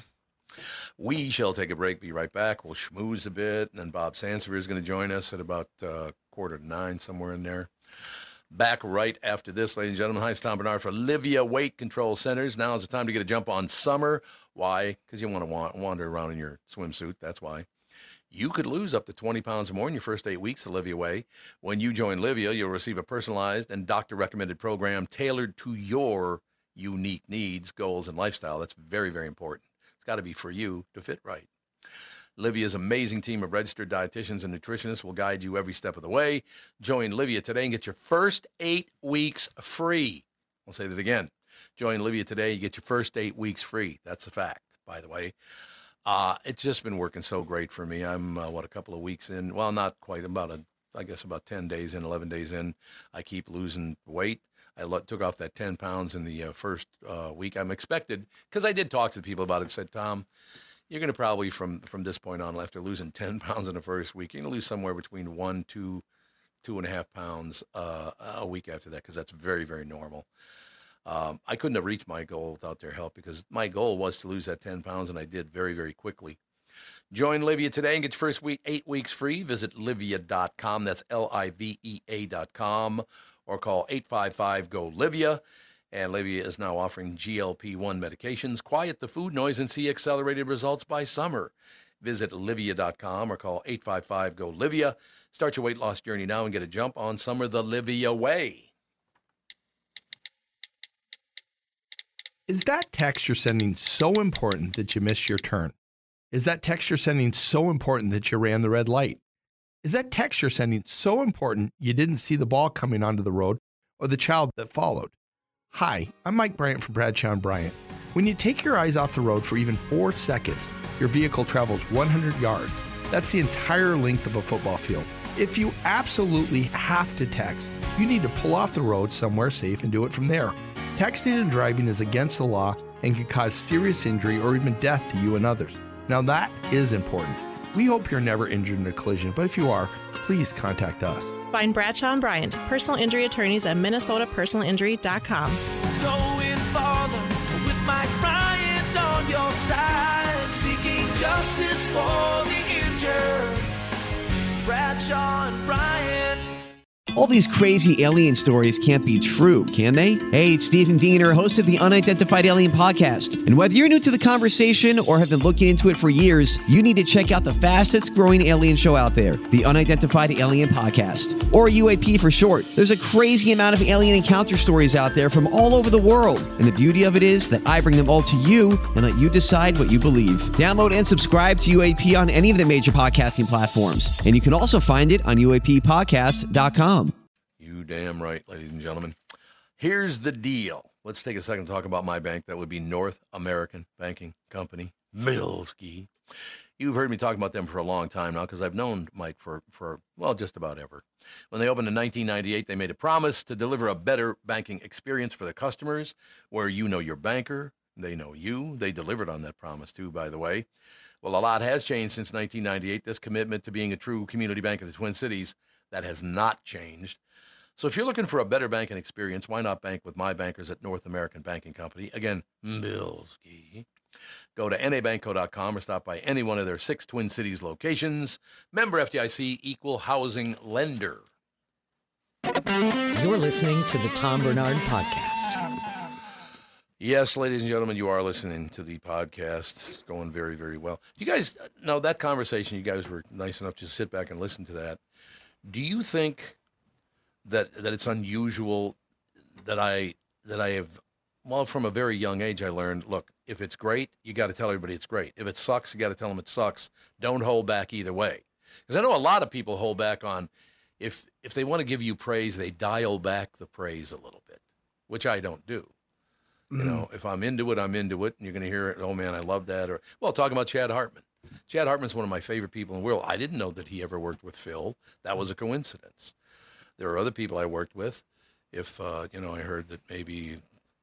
Speaker 3: We shall take a break, be right back. We'll schmooze a bit, and then Bob Sansevier is going to join us at about uh, quarter to nine, somewhere in there. Back right after this, ladies and gentlemen. Hi, it's Tom Bernard for Livia Weight Control Centers. Now is the time to get a jump on summer. Why? Because you want to wander around in your swimsuit. That's why. You could lose up to twenty pounds or more in your first eight weeks the Livia way. When you join Livia, you'll receive a personalized and doctor-recommended program tailored to your unique needs, goals, and lifestyle. That's very, very important. It's got to be for you to fit right. Livia's amazing team of registered dietitians and nutritionists will guide you every step of the way. Join Livia today and get your first eight weeks free. I'll say that again. Join Livia today. You get your first eight weeks free. That's a fact, by the way. Uh, it's just been working so great for me. I'm, uh, what, a couple of weeks in. Well, not quite. About, a, I guess, about ten days in, eleven days in. I keep losing weight. I let, took off that ten pounds in the uh, first uh, week. I'm expected, because I did talk to people about it, said, Tom, you're going to probably, from, from this point on, after losing ten pounds in the first week, you're going to lose somewhere between one, two, two and a half pounds uh, a week after that, because that's very, very normal. Um, I couldn't have reached my goal without their help, because my goal was to lose that ten pounds, and I did very, very quickly. Join Livia today and get your first week, eight weeks free. Visit livia dot com. That's L I V E A dot com. Or call eight five five, G O, Livia. And Livia is now offering G L P one medications. Quiet the food noise and see accelerated results by summer. Visit livia dot com or call eight five five, G O, Livia. Start your weight loss journey now and get a jump on summer the Livia way.
Speaker 9: Is that text you're sending so important that you missed your turn? Is that text you're sending so important that you ran the red light? Is that text you're sending so important you didn't see the ball coming onto the road or the child that followed? Hi, I'm Mike Bryant from Bradshaw and Bryant. When you take your eyes off the road for even four seconds, your vehicle travels one hundred yards. That's the entire length of a football field. If you absolutely have to text, you need to pull off the road somewhere safe and do it from there. Texting and driving is against the law and can cause serious injury or even death to you and others. Now that is important. We hope you're never injured in a collision, but if you are, please contact us.
Speaker 10: Find Bradshaw and Bryant, personal injury attorneys at minnesota personal injury dot com.
Speaker 11: Going farther with Mike Bryant on your side, seeking justice for the injured. Bradshaw and Bryant.
Speaker 12: All these crazy alien stories can't be true, can they? Hey, it's Stephen Diener, host of the Unidentified Alien Podcast. And whether you're new to the conversation or have been looking into it for years, you need to check out the fastest growing alien show out there, the Unidentified Alien Podcast, or U A P for short. There's a crazy amount of alien encounter stories out there from all over the world. And the beauty of it is that I bring them all to you and let you decide what you believe. Download and subscribe to U A P on any of the major podcasting platforms. And you can also find it on U A P podcast dot com.
Speaker 3: You damn right, ladies and gentlemen. Here's the deal. Let's take a second to talk about my bank. That would be North American Banking Company, Bilski. You've heard me talk about them for a long time now because I've known Mike for, for, well, just about ever. When they opened in nineteen ninety-eight, they made a promise to deliver a better banking experience for their customers where you know your banker, they know you. They delivered on that promise, too, by the way. Well, a lot has changed since nineteen ninety-eight. This commitment to being a true community bank of the Twin Cities, that has not changed. So if you're looking for a better banking experience, why not bank with my bankers at North American Banking Company? Again, Bilski. Go to N A bank co dot com or stop by any one of their six Twin Cities locations. Member F D I C, equal housing lender.
Speaker 2: You're listening to the Tom Bernard Podcast.
Speaker 3: Yes, ladies and gentlemen, you are listening to the podcast. It's going very, very well. You guys know that conversation, you guys were nice enough to sit back and listen to that. Do you think that that it's unusual that I that I have well, from a very young age, I learned, look, if it's great, you got to tell everybody it's great. If it sucks, you got to tell them it sucks. Don't hold back either way. Because I know a lot of people hold back on, if if they want to give you praise, they dial back the praise a little bit, which I don't do. Mm-hmm. You know, if I'm into it, I'm into it, and you're going to hear it, oh, man, I love that. Or, well, talking about Chad Hartman. Chad Hartman's one of my favorite people in the world. I didn't know that he ever worked with Phil. That was a coincidence. There are other people I worked with. If, uh, you know, I heard that maybe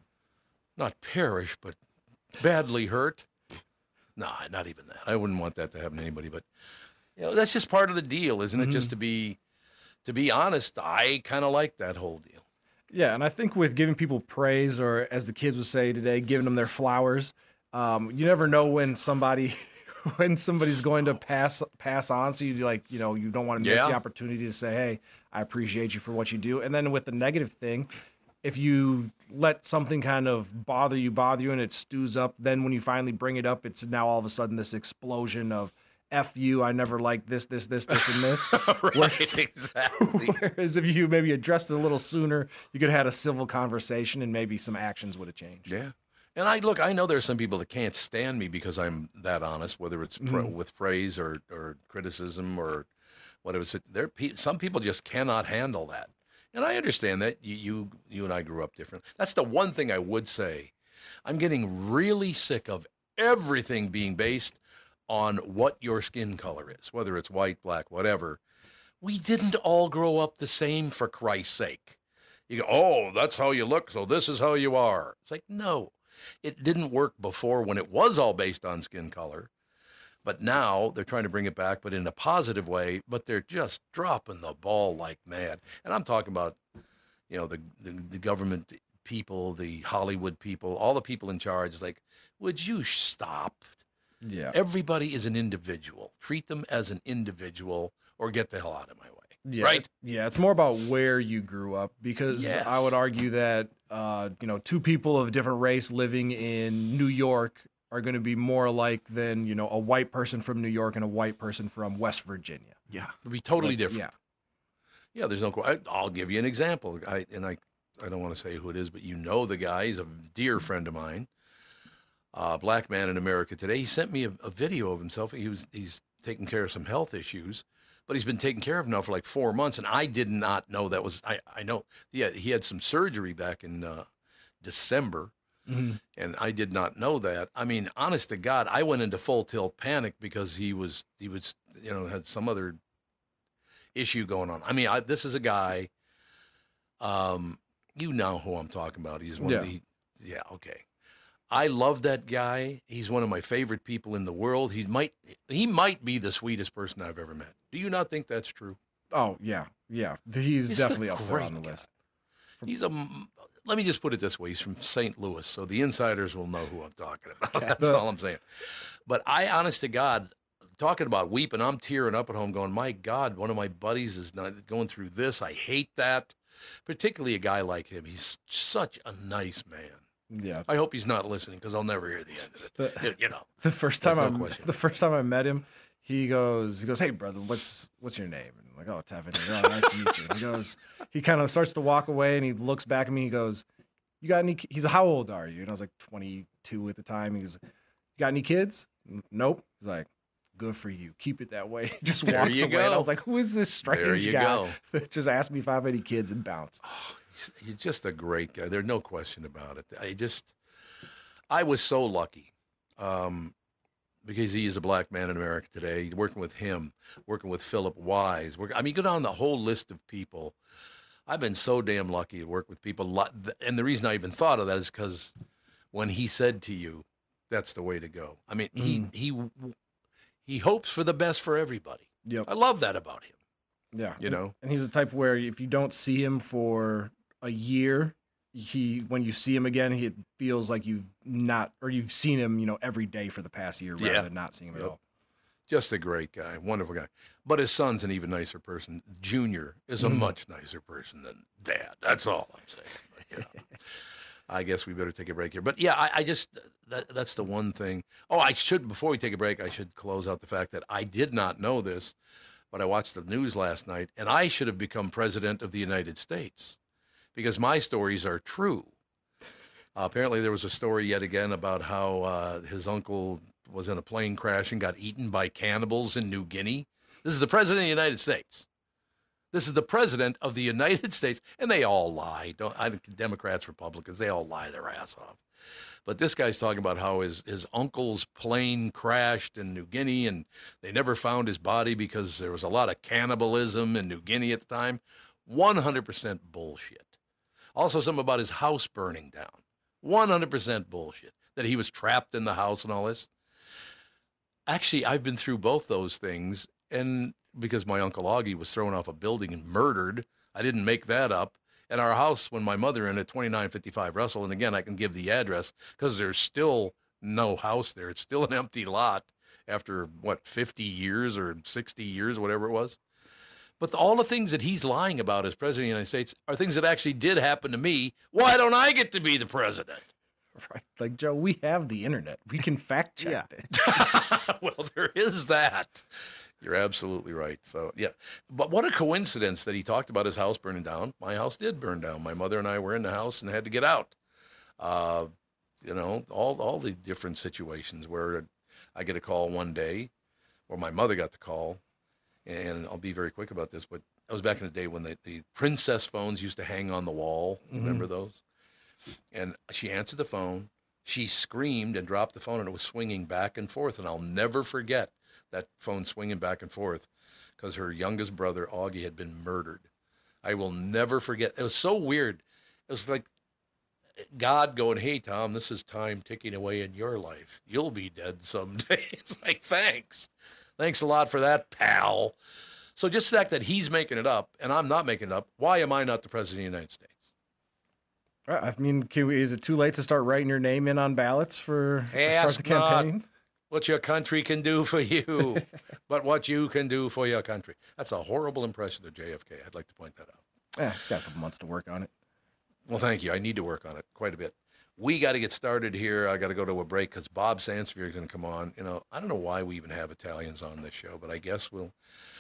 Speaker 3: not perish, but badly hurt. No, not even that. I wouldn't want that to happen to anybody. But, you know, that's just part of the deal, isn't it? Mm-hmm. Just to be, to be honest, I kind of like that whole deal.
Speaker 5: Yeah, and I think with giving people praise, or as the kids would say today, giving them their flowers, um, you never know when somebody... when somebody's going to pass pass on, so you like, you know, you don't want to miss
Speaker 3: yeah.
Speaker 5: the opportunity to say, hey, I appreciate you for what you do. And then with the negative thing, if you let something kind of bother you, bother you, and it stews up, then when you finally bring it up, it's now all of a sudden this explosion of F you, I never liked this, this, this, this, and this.
Speaker 3: right,
Speaker 5: whereas,
Speaker 3: exactly.
Speaker 5: Whereas if you maybe addressed it a little sooner, you could have had a civil conversation and maybe some actions would have changed.
Speaker 3: Yeah. And I look, I know there's some people that can't stand me because I'm that honest, whether it's pro,
Speaker 5: Mm-hmm.
Speaker 3: with praise or, or criticism or whatever. There, some people just cannot handle that, and I understand that. You, you, you and I grew up different. That's the one thing I would say. I'm getting really sick of everything being based on what your skin color is, whether it's white, black, whatever. We didn't all grow up the same, for Christ's sake. You go, oh, that's how you look, so this is how you are. It's like, no. It didn't work before when it was all based on skin color, but now they're trying to bring it back, but in a positive way, but they're just dropping the ball like mad. And I'm talking about, you know, the, the, the government people, the Hollywood people, all the people in charge. It's like, would you stop?
Speaker 5: Yeah.
Speaker 3: Everybody is an individual. Treat them as an individual or get the hell out of my way.
Speaker 5: Yeah,
Speaker 3: right?
Speaker 5: Yeah, it's more about where you grew up, because
Speaker 3: Yes.
Speaker 5: I would argue that uh, you know, two people of a different race living in New York are going to be more alike than, you know, a white person from New York and a white person from West Virginia.
Speaker 3: Yeah, it'll be totally
Speaker 5: Like,
Speaker 3: different.
Speaker 5: Yeah,
Speaker 3: Yeah, there's no. I, I'll give you an example. I and I, I don't want to say who it is, but you know the guy. He's a dear friend of mine. Uh, black man in America today. He sent me a, a video of himself. He was he's taking care of some health issues, but he's been taken care of now for like four months, and I did not know that was. I I know. Yeah, he had some surgery back in uh, December.
Speaker 5: Mm-hmm.
Speaker 3: And I did not know that. I mean, honest to God, I went into full tilt panic because he was, he was, you know, had some other issue going on. I mean, I, this is a guy, um, you know who I'm talking about. He's one
Speaker 5: yeah.
Speaker 3: of the, yeah, okay. I love that guy. He's one of my favorite people in the world. He might, he might be the sweetest person I've ever met. Do you not think that's true?
Speaker 5: Oh yeah, yeah. He's,
Speaker 3: He's
Speaker 5: definitely
Speaker 3: a
Speaker 5: up there
Speaker 3: great
Speaker 5: on the
Speaker 3: guy.
Speaker 5: list.
Speaker 3: He's a, let me just put it this way. He's from Saint Louis, so the insiders will know who I'm talking about. That's all I'm saying. But I, honest to God, talking about weeping, I'm tearing up at home going, my God, one of my buddies is not going through this. I hate that, particularly a guy like him. He's such a nice man.
Speaker 5: Yeah.
Speaker 3: I hope he's not listening because I'll never hear the end of it.
Speaker 5: The,
Speaker 3: you know,
Speaker 5: the first time
Speaker 3: no
Speaker 5: I
Speaker 3: question.
Speaker 5: the first time I met him, he goes, he goes, hey brother, what's what's your name? And I'm like, oh, Tevin. Oh, nice to meet you. And he goes, he kind of starts to walk away, and he looks back at me. He goes, you got any? He's how old are you? And I was like twenty-two at the time. He's, you got any kids? Nope. He's like, good for you. Keep it that way. Just
Speaker 3: There
Speaker 5: walks
Speaker 3: you
Speaker 5: away.
Speaker 3: go.
Speaker 5: And I was like, who is this strange
Speaker 3: There you
Speaker 5: guy
Speaker 3: go.
Speaker 5: that just asked me if I have any kids and bounced?
Speaker 3: Oh, he's, he's just a great guy. There's no question about it. I just, I was so lucky. Um, because he is a black man in America today, working with him, working with Philip Wise. Work, I mean, go down the whole list of people. I've been so damn lucky to work with people. And the reason I even thought of that is because when he said to you, that's the way to go. I mean,
Speaker 5: Mm.
Speaker 3: he he he hopes for the best for everybody.
Speaker 5: Yep.
Speaker 3: I love that about him.
Speaker 5: Yeah.
Speaker 3: You know?
Speaker 5: And he's the type where if you don't see him for a year, he when you see him again, he feels like you've not or you've seen him, you know, every day for the past year rather
Speaker 3: Yeah.
Speaker 5: than not seeing him
Speaker 3: Yep.
Speaker 5: at all.
Speaker 3: Just a great guy, wonderful guy. But his son's an even nicer person. Junior is a
Speaker 5: Mm.
Speaker 3: much nicer person than Dad. That's all I'm saying. But, you know, I guess we better take a break here. But yeah, I, I just that, that's the one thing. Oh, I should before we take a break, I should close out the fact that I did not know this, but I watched the news last night, and I should have become president of the United States because my stories are true. Uh, apparently, there was a story yet again about how uh, his uncle was in a plane crash and got eaten by cannibals in New Guinea. This is the president of the United States. This is the president of the United States, and they all lie. Don't I, Democrats, Republicans, they all lie their ass off. But this guy's talking about how his, his uncle's plane crashed in New Guinea, and they never found his body because there was a lot of cannibalism in New Guinea at the time. one hundred percent bullshit. Also, something about his house burning down. one hundred percent bullshit. That he was trapped in the house and all this. Actually, I've been through both those things, and because my Uncle Augie was thrown off a building and murdered, I didn't make that up. And our house, when my mother in it, twenty-nine fifty-five Russell, and again, I can give the address because there's still no house there. It's still an empty lot after, what, fifty years or sixty years, whatever it was. But all the things that he's lying about as president of the United States are things that actually did happen to me. Why don't I get to be the president?
Speaker 5: Right. Like, Joe, we have the internet. We can fact check
Speaker 4: Yeah.
Speaker 5: this.
Speaker 3: Well, there is that. You're absolutely right. So, yeah. But what a coincidence that he talked about his house burning down. My house did burn down. My mother and I were in the house and had to get out. Uh, you know, all all the different situations where I get a call one day, or my mother got the call, and I'll be very quick about this, but that was back in the day when the, the princess phones used to hang on the wall.
Speaker 5: Mm-hmm.
Speaker 3: Remember those? And she answered the phone. She screamed and dropped the phone, and it was swinging back and forth. And I'll never forget that phone swinging back and forth because her youngest brother, Augie, had been murdered. I will never forget. It was so weird. It was like God going, hey, Tom, this is time ticking away in your life. You'll be dead someday. It's like, thanks. Thanks a lot for that, pal. So just the fact that he's making it up and I'm not making it up, why am I not the president of the United States?
Speaker 5: I mean, can we, is it too late to start writing your name in on ballots for, for start the campaign?
Speaker 3: Not what your country can do for you, but what you can do for your country. That's a horrible impression of J F K. I'd like to point that out.
Speaker 5: Yeah, got a couple months to work on it.
Speaker 3: Well, thank you. I need to work on it quite a bit. We got to get started here. I got to go to a break because Bob Sansevere is going to come on. You know, I don't know why we even have Italians on this show, but I guess we'll,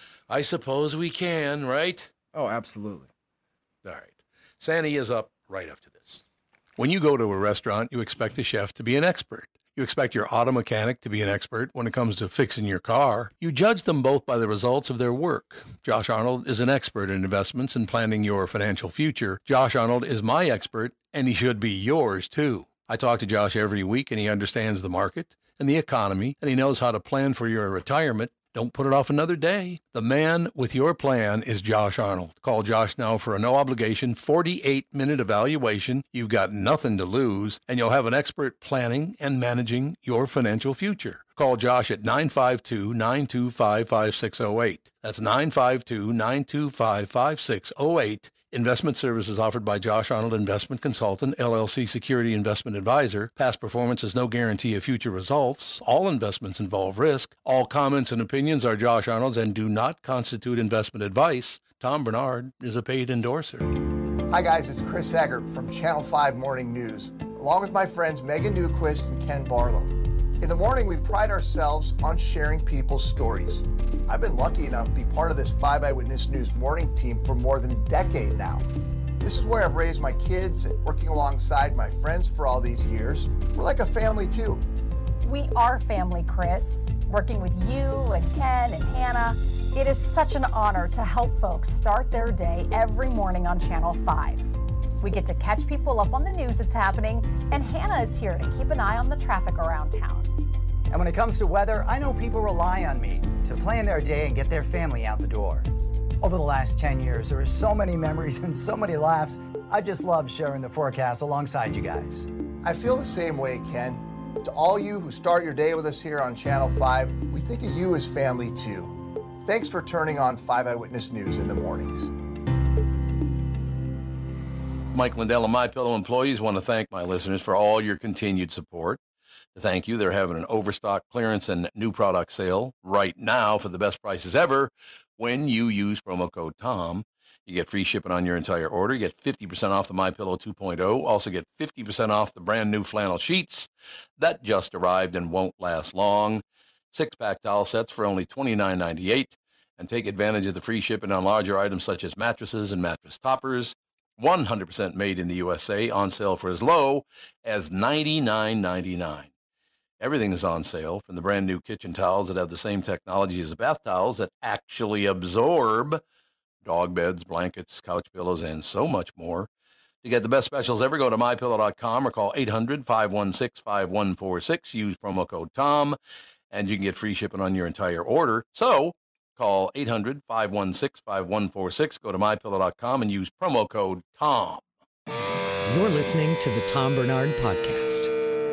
Speaker 3: I suppose we can, right?
Speaker 5: Oh, absolutely.
Speaker 3: All right. Sandy is up right after this. When you go to a restaurant, you expect the chef to be an expert. You expect your auto mechanic to be an expert when it comes to fixing your car. You judge them both by the results of their work. Josh Arnold is an expert in investments and planning your financial future. Josh Arnold is my expert, and he should be yours, too. I talk to Josh every week, and he understands the market and the economy, and he knows how to plan for your retirement. Don't put it off another day. The man with your plan is Josh Arnold. Call Josh now for a no-obligation forty-eight minute evaluation. You've got nothing to lose, and you'll have an expert planning and managing your financial future. Call Josh at nine five two, nine two five, five six zero eight. That's nine five two, nine two five, five six zero eight. Investment services offered by Josh Arnold Investment Consultant, L L C Security Investment Advisor. Past performance is no guarantee of future results. All investments involve risk. All comments and opinions are Josh Arnold's and do not constitute investment advice. Tom Bernard is a paid endorser.
Speaker 13: Hi guys, it's Chris Eggert from Channel five Morning News, along with my friends Megan Newquist and Ken Barlow. In the morning, we pride ourselves on sharing people's stories. I've been lucky enough to be part of this five Eyewitness News morning team for more than a decade now. This is where I've raised my kids and working alongside my friends for all these years. We're like a family too.
Speaker 14: We are family, Chris. Working with you and Ken and Hannah, it is such an honor to help folks start their day every morning on Channel five. We get to catch people up on the news that's happening, and Hannah is here to keep an eye on the traffic around town.
Speaker 15: And when it comes to weather, I know people rely on me to plan their day and get their family out the door. Over the last ten years, there are so many memories and so many laughs. I just love sharing the forecast alongside you guys.
Speaker 13: I feel the same way, Ken. To all you who start your day with us here on Channel five, we think of you as family too. Thanks for turning on five Eyewitness News in the mornings.
Speaker 3: Mike Lindell and MyPillow employees want to thank my listeners for all your continued support. To thank you, they're having an overstock clearance and new product sale right now for the best prices ever. When you use promo code TOM, you get free shipping on your entire order. You get fifty percent off the MyPillow two point oh. Also get fifty percent off the brand new flannel sheets that just arrived and won't last long. Six-pack towel sets for only twenty-nine ninety-eight. And take advantage of the free shipping on larger items such as mattresses and mattress toppers. one hundred percent made in the U S A, on sale for as low as ninety-nine ninety-nine. Everything is on sale, from the brand new kitchen towels that have the same technology as the bath towels that actually absorb dog beds, blankets, couch pillows, and so much more. To get the best specials ever, go to my pillow dot com or call eight hundred, five one six, five one four six. Use promo code TOM, and you can get free shipping on your entire order. So call eight hundred, five one six, five one four six. Go to my pillow dot com and use promo code TOM.
Speaker 2: You're listening to the Tom Bernard Podcast.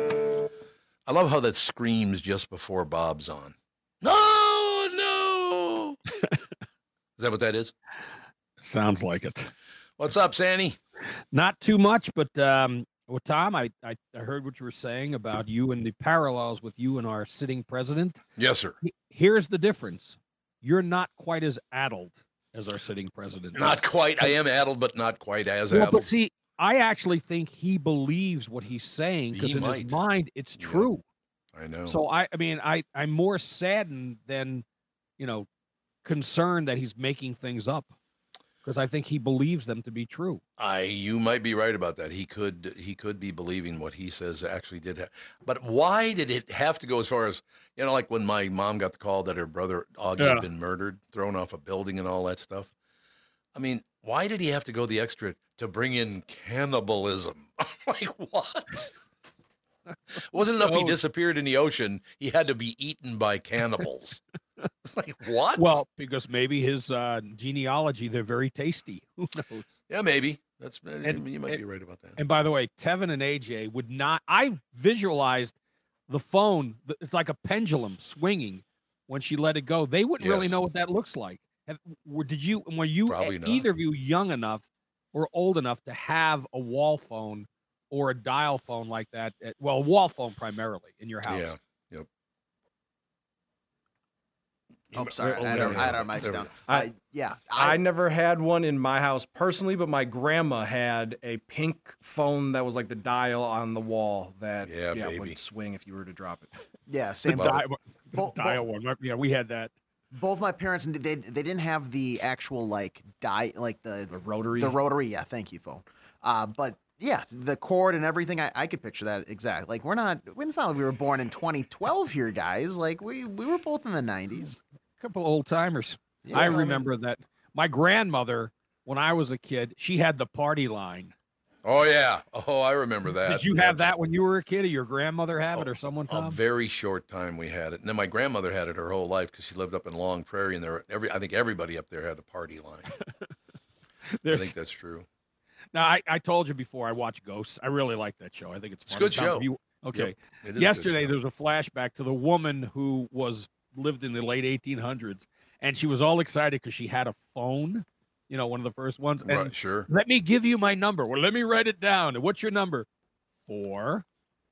Speaker 3: I love how that screams just before Bob's on. No, no. Is that what that is?
Speaker 16: Sounds like it.
Speaker 3: What's up, Sandy?
Speaker 16: Not too much, but um, well, Tom, I, I, I heard what you were saying about you and the parallels with you and our sitting president.
Speaker 3: Yes, sir.
Speaker 16: Here's the difference. You're not quite as addled as our sitting president.
Speaker 3: Not quite. I am addled, but not quite as
Speaker 16: well,
Speaker 3: addled.
Speaker 16: But see, I actually think he believes what he's saying because
Speaker 3: He
Speaker 16: in
Speaker 3: might.
Speaker 16: his mind, it's true.
Speaker 3: I know.
Speaker 16: So I, I mean, I, I'm more saddened than, you know, concerned that he's making things up, because I think he believes them to be true.
Speaker 3: I, you might be right about that. He could, he could be believing what he says actually did. Ha- but why did it have to go as far as, you know, like when my mom got the call that her brother Augie
Speaker 16: Yeah.
Speaker 3: had been murdered, thrown off a building, and all that stuff? I mean, why did he have to go the extra to bring in cannibalism? Like what? Wasn't enough he
Speaker 16: No.
Speaker 3: disappeared in the ocean. He had to be eaten by cannibals. Like what?
Speaker 16: Well, because maybe his uh, genealogy, they're very tasty. Who knows?
Speaker 3: Yeah, maybe. That's
Speaker 16: And-
Speaker 3: you might
Speaker 16: and-
Speaker 3: be right about that.
Speaker 16: And by the way, Tevin and A J would not. I visualized the phone. th- It's like a pendulum swinging when she let it go. They wouldn't really
Speaker 3: Yes.
Speaker 16: know what that looks like. Have, were, did you? Were you
Speaker 3: Probably not.
Speaker 16: either of you young enough or old enough to have a wall phone or a dial phone like that? At, well, a wall phone primarily in your house.
Speaker 3: Yeah. Yep.
Speaker 4: Oh, sorry.
Speaker 3: Oh,
Speaker 4: I had
Speaker 3: there
Speaker 4: our,
Speaker 3: we
Speaker 4: I had
Speaker 3: go.
Speaker 4: our mics
Speaker 3: There we
Speaker 4: down.
Speaker 3: go.
Speaker 5: I-
Speaker 4: Uh, yeah.
Speaker 5: I never had one in my house personally, but my grandma had a pink phone that was like the dial on the wall that
Speaker 3: Yeah, baby.
Speaker 5: would swing if you were to drop it.
Speaker 4: Yeah,
Speaker 16: The
Speaker 4: same.
Speaker 16: di-
Speaker 4: both,
Speaker 16: the
Speaker 4: both-
Speaker 16: dial one. Yeah, we had that.
Speaker 4: both my parents, they they didn't have the actual like die like the
Speaker 5: The rotary.
Speaker 4: the rotary. Yeah, thank you, phone. Uh, but yeah, the cord and everything. I, I could picture that exactly. Like we're not. It's not like we were born in twenty twelve here, guys. Like we we were both in the nineties.
Speaker 16: Couple old timers.
Speaker 4: Yeah,
Speaker 16: I
Speaker 4: I mean-
Speaker 16: remember that my grandmother, when I was a kid, she had the party line.
Speaker 3: Oh yeah. Oh, I remember that.
Speaker 16: Did you have that when you were a kid, or your grandmother have it, or someone?
Speaker 3: A
Speaker 16: Tom?
Speaker 3: very short time we had it, and then my grandmother had it her whole life because she lived up in Long Prairie, and there were every I think everybody up there had a party line. I
Speaker 16: There's-
Speaker 3: think that's true.
Speaker 16: Now, I, I told you before, I watch Ghosts. I really like that show. I think it's
Speaker 3: It's a
Speaker 16: funny.
Speaker 3: good
Speaker 16: Tom,
Speaker 3: show.
Speaker 16: have you- okay.
Speaker 3: Yep, it is a good
Speaker 16: Yesterday,
Speaker 3: show.
Speaker 16: there was a flashback to the woman who was lived in the late eighteen hundreds, and she was all excited because she had a phone. You know, one of the first ones. And
Speaker 3: Right, sure.
Speaker 16: Let me give you my number. Well, let me write it down. And what's your number? Four.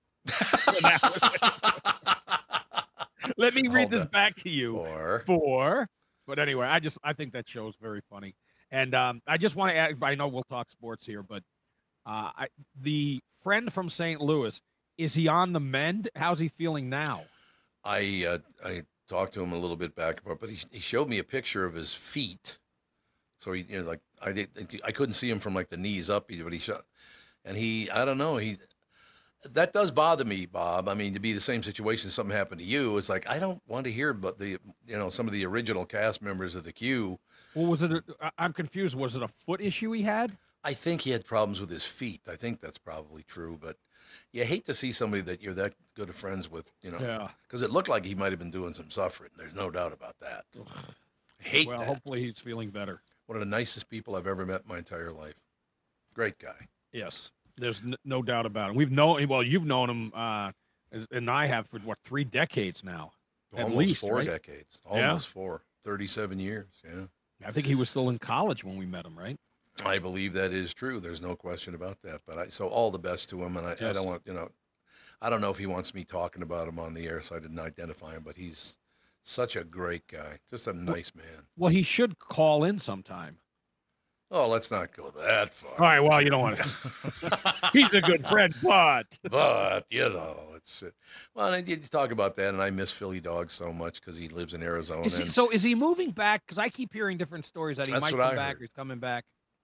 Speaker 16: Let me read
Speaker 3: Hold
Speaker 16: this
Speaker 3: on.
Speaker 16: back to you.
Speaker 3: Four.
Speaker 16: Four. But anyway, I just I think that show is very funny, and um, I just want to add. I know we'll talk sports here, but uh, I, the friend from Saint Louis, is he on the mend? How's he feeling now?
Speaker 3: I uh, I talked to him a little bit back and forth, but he he showed me a picture of his feet. So he you know like I did I couldn't see him from like the knees up, but he shot, and he I don't know he. That does bother me, Bob. I mean, to be the same situation, something happened to you. It's like I don't want to hear, but the you know some of the original cast members of the Q.
Speaker 16: Well, was it? A, I- I'm confused. Was it a foot issue he had?
Speaker 3: I think he had problems with his feet. I think that's probably true, but you hate to see somebody that you're that good of friends with, you know,
Speaker 16: Yeah.
Speaker 3: because it looked like he might have been doing some suffering. There's no doubt about that. I hate
Speaker 16: well,
Speaker 3: that.
Speaker 16: hopefully he's feeling better.
Speaker 3: One of the nicest people I've ever met in my entire life. Great guy.
Speaker 16: Yes, there's n- no doubt about it. We've known. Well, you've known him, uh, as- and I have for what three decades now, at
Speaker 3: Almost
Speaker 16: least
Speaker 3: four
Speaker 16: right?
Speaker 3: decades.
Speaker 16: Yeah?
Speaker 3: Almost four. thirty-seven years. Yeah.
Speaker 16: I think he was still in college when we met him, right?
Speaker 3: I believe that is true. There's no question about that. But I so all the best to him, and I, I
Speaker 16: Yes.
Speaker 3: don't want you know, I don't know if he wants me talking about him on the air, so I didn't identify him. But he's such a great guy, just a nice man.
Speaker 16: Well, he should call in sometime.
Speaker 3: Oh, let's not go that far.
Speaker 16: All right. Well, you don't want to. He's a good friend, but
Speaker 3: But you know, it's uh, well, and you talk about that, and I miss Philly Dog so much because he lives in Arizona.
Speaker 16: is he,
Speaker 3: and
Speaker 16: so is he moving back? Because I keep hearing different stories that he
Speaker 3: That's
Speaker 16: might
Speaker 3: what
Speaker 16: come
Speaker 3: I
Speaker 16: back
Speaker 3: heard.
Speaker 16: or he's coming back.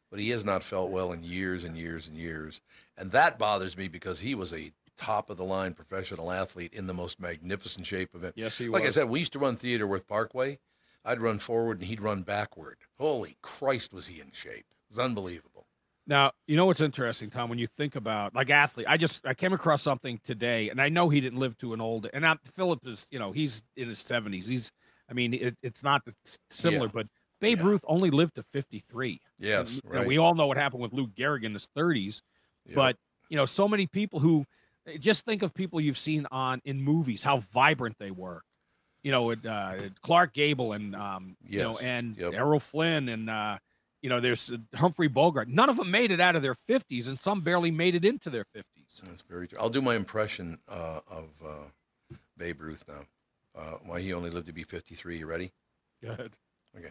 Speaker 3: but he has not felt well in years and years and years. And that bothers me because he was a top-of-the-line professional athlete in the most magnificent shape of it.
Speaker 16: Yes, he
Speaker 3: like
Speaker 16: was.
Speaker 3: I said, we used to run Theodore-Worth Parkway. I'd run forward, and he'd run backward. Holy Christ, was he in shape. It was unbelievable.
Speaker 16: Now, you know what's interesting, Tom, when you think about, like, athlete, I just, I came across something today, and I know he didn't live to an old, and I'm, Philip is, you know, he's in his seventies. He's, I mean, it, it's not similar,
Speaker 3: Yeah.
Speaker 16: but Babe Ruth only lived to fifty-three.
Speaker 3: Yes,
Speaker 16: And, you
Speaker 3: right.
Speaker 16: know, we all know what happened with Lou Gehrig in his thirties,
Speaker 3: Yep.
Speaker 16: but, you know, so many people who, just think of people you've seen on in movies, how vibrant they were. You know, uh, Clark Gable and, um, you know,
Speaker 3: Yes,
Speaker 16: and
Speaker 3: yep.
Speaker 16: Errol Flynn and, uh, you know, there's Humphrey Bogart. None of them made it out of their fifties, and some barely made it into their fifties.
Speaker 3: That's very true. I'll do my impression uh, of uh, Babe Ruth now. Uh, why he only lived to be fifty-three. You ready?
Speaker 16: Go ahead.
Speaker 3: Okay.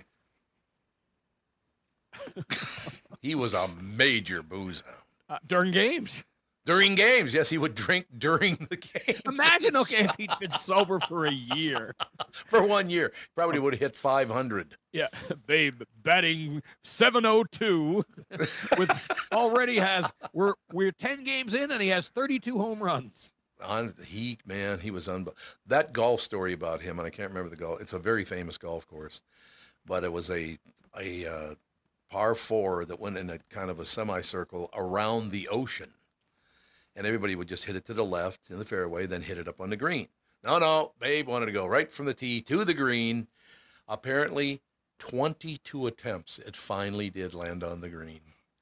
Speaker 3: He was a major booze hound.
Speaker 16: Uh, during games.
Speaker 3: During games, yes, he would drink during the game.
Speaker 16: Imagine, okay, if he'd been sober for a year.
Speaker 3: For one year, probably would have hit five hundred.
Speaker 16: Yeah, Babe batting seven oh two with already has we're we're ten games in and he has thirty-two home runs.
Speaker 3: On he man, he was unbelievable. That golf story about him, and I can't remember the golf. It's a very famous golf course, but it was a a uh, par four that went in a kind of a semicircle around the ocean, and everybody would just hit it to the left in the fairway, then hit it up on the green. No, no, Babe wanted to go right from the tee to the green. Apparently, twenty-two attempts, it finally did land on the green.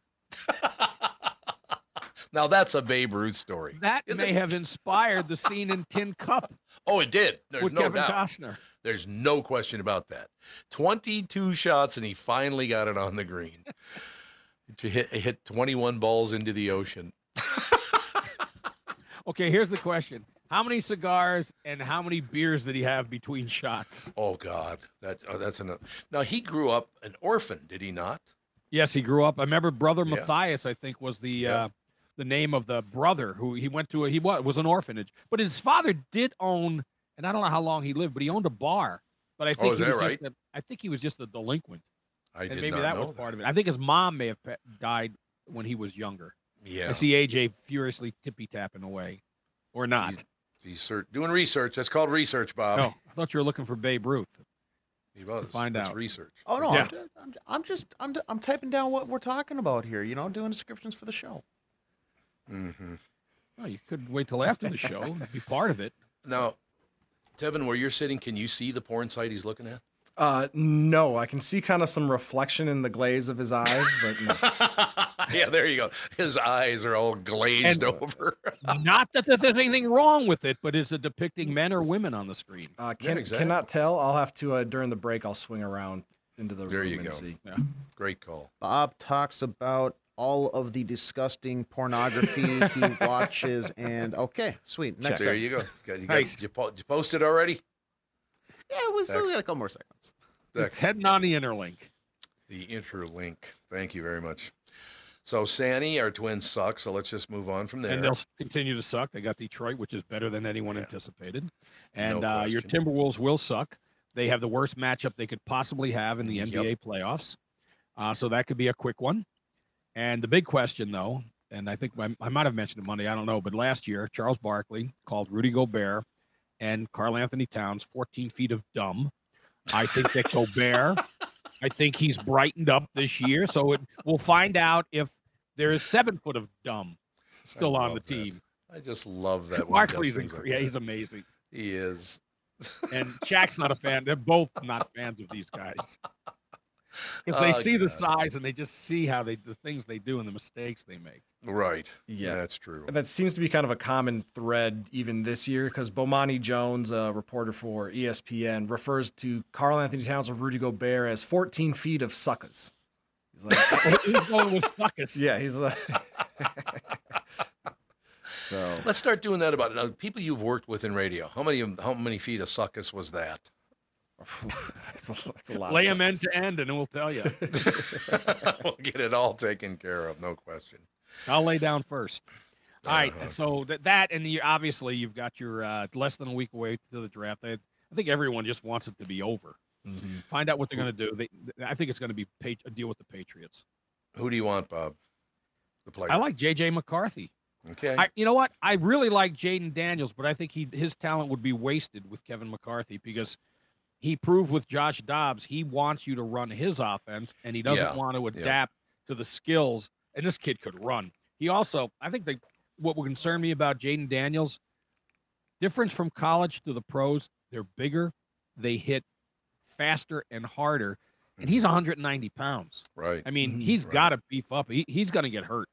Speaker 3: Now, that's a Babe Ruth story.
Speaker 16: That
Speaker 3: Isn't
Speaker 16: may
Speaker 3: it?
Speaker 16: have inspired the scene in Tin Cup
Speaker 3: Oh, it did. There's
Speaker 16: with
Speaker 3: no
Speaker 16: Kevin
Speaker 3: doubt.
Speaker 16: Costner.
Speaker 3: There's no question about that. twenty-two shots, and he finally got it on the green. To hit, hit twenty-one balls into the ocean.
Speaker 16: Okay, here's the question. How many cigars and how many beers did he have between shots?
Speaker 3: Oh, God. That, oh, that's another. Now, he grew up an orphan, did he not?
Speaker 16: Yes, he grew up. I remember Brother
Speaker 3: Yeah.
Speaker 16: Matthias, I think, was the
Speaker 3: Yeah.
Speaker 16: uh, the name of the brother who he went to. A, he was, was an orphanage, but his father did own, and I don't know how long he lived, but he owned a bar. But I think
Speaker 3: Oh, is
Speaker 16: he
Speaker 3: that
Speaker 16: was
Speaker 3: right?
Speaker 16: just a, I think he was just a delinquent,
Speaker 3: I
Speaker 16: and
Speaker 3: did
Speaker 16: maybe
Speaker 3: not
Speaker 16: that
Speaker 3: know
Speaker 16: was part of it. I think his mom may have pe- died when he was younger.
Speaker 3: Yeah.
Speaker 16: I see A J furiously tippy tapping away, or not.
Speaker 3: He's, he's ser- doing research. That's called research, Bob.
Speaker 16: No, I thought you were looking for Babe Ruth.
Speaker 3: He was.
Speaker 16: find
Speaker 3: That's
Speaker 16: out.
Speaker 3: research.
Speaker 4: Oh no,
Speaker 16: Yeah.
Speaker 4: I'm, ju- I'm, ju- I'm just I'm, I'm typing down what we're talking about here. You know, doing descriptions for the show.
Speaker 3: Mm-hmm.
Speaker 16: Oh, you could wait till after the show and be part of it.
Speaker 3: Now, Tevin, where you're sitting, can you see the porn site he's looking at?
Speaker 5: Uh, no, I can see kind of some reflection in the glaze of his eyes, but no.
Speaker 3: Yeah, there you go. His eyes are all glazed
Speaker 16: And-
Speaker 3: over.
Speaker 16: Not that there's anything wrong with it, but is it depicting men or women on the screen?
Speaker 5: Uh,
Speaker 3: Yeah,
Speaker 5: can,
Speaker 3: exactly.
Speaker 5: cannot tell. I'll have to uh, during the break. I'll swing around into the
Speaker 3: There
Speaker 5: room
Speaker 3: you
Speaker 5: and
Speaker 3: go.
Speaker 5: see.
Speaker 16: Yeah.
Speaker 3: Great call.
Speaker 4: Bob talks about all of the disgusting pornography he watches, and okay, sweet. Next,
Speaker 3: There
Speaker 4: segment.
Speaker 3: you go. You, got, you, got,
Speaker 16: Nice.
Speaker 3: you, po- you posted already?
Speaker 4: Yeah, we still
Speaker 3: Excellent.
Speaker 4: got a couple more seconds.
Speaker 16: It's heading on the interlink.
Speaker 3: The interlink. Thank you very much. So, Sanny, our twins suck, so let's just move on from there.
Speaker 16: And they'll continue to suck. They got Detroit, which is better than anyone anticipated. And
Speaker 3: No
Speaker 16: uh, your
Speaker 3: question.
Speaker 16: Timberwolves will suck. They have the worst matchup they could possibly have in the N B A
Speaker 3: Yep.
Speaker 16: playoffs. Uh, so that could be a quick one. And the big question, though, and I think I, I might have mentioned it Monday, I don't know, but last year, Charles Barkley called Rudy Gobert and Karl Anthony Towns fourteen feet of dumb. I think that Gobert, I think he's brightened up this year. So it, we'll find out if there is seven foot of dumb still
Speaker 3: I
Speaker 16: on the
Speaker 3: love that.
Speaker 16: team.
Speaker 3: I just love that. when he does
Speaker 16: Barkley's,
Speaker 3: things
Speaker 16: inc-
Speaker 3: like
Speaker 16: yeah,
Speaker 3: that.
Speaker 16: he's amazing.
Speaker 3: He is.
Speaker 16: And Shaq's not a fan. They're both not fans of these guys. Because they
Speaker 3: Oh,
Speaker 16: see the
Speaker 3: God.
Speaker 16: size and they just see how they the things they do and the mistakes they make.
Speaker 3: Right.
Speaker 5: Yeah.
Speaker 3: That's true.
Speaker 5: And that seems to be kind of a common thread even this year because Bomani Jones, a reporter for E S P N, refers to Karl Anthony Towns and Rudy Gobert as fourteen feet of suckers. He's like,
Speaker 16: He's going with suckers.
Speaker 5: yeah, he's like. So
Speaker 3: Let's start doing that about it. Now, people you've worked with in radio. How many how many feet of suckus was that?
Speaker 5: it's a, it's a lot.
Speaker 16: Lay
Speaker 5: of
Speaker 16: them end
Speaker 5: suckers.
Speaker 16: to end and we'll tell you.
Speaker 3: We'll get it all taken care of, no question.
Speaker 16: I'll lay down first. All right.
Speaker 3: Uh-huh.
Speaker 16: So that, that and you, obviously you've got your uh, less than a week away to the draft. I, I think everyone just wants it to be over.
Speaker 5: Mhm.
Speaker 16: Find out what they're going to do. They, I think it's going to be pa- a deal with the Patriots.
Speaker 3: Who do you want, Bob? The player.
Speaker 16: I like J J McCarthy.
Speaker 3: Okay.
Speaker 16: I, you know what? I really like Jaden Daniels, but I think he his talent would be wasted with Kevin McCarthy because he proved with Josh Dobbs he wants you to run his offense, and he doesn't
Speaker 3: Yeah.
Speaker 16: want to
Speaker 3: Yeah.
Speaker 16: adapt to the skills. And this kid could run. He also, I think the what would concern me about Jaden Daniels, difference from college to the pros, they're bigger, they hit faster and harder, and he's one hundred ninety pounds.
Speaker 3: Right.
Speaker 16: I mean, he's got to beef up. He, he's going to get hurt.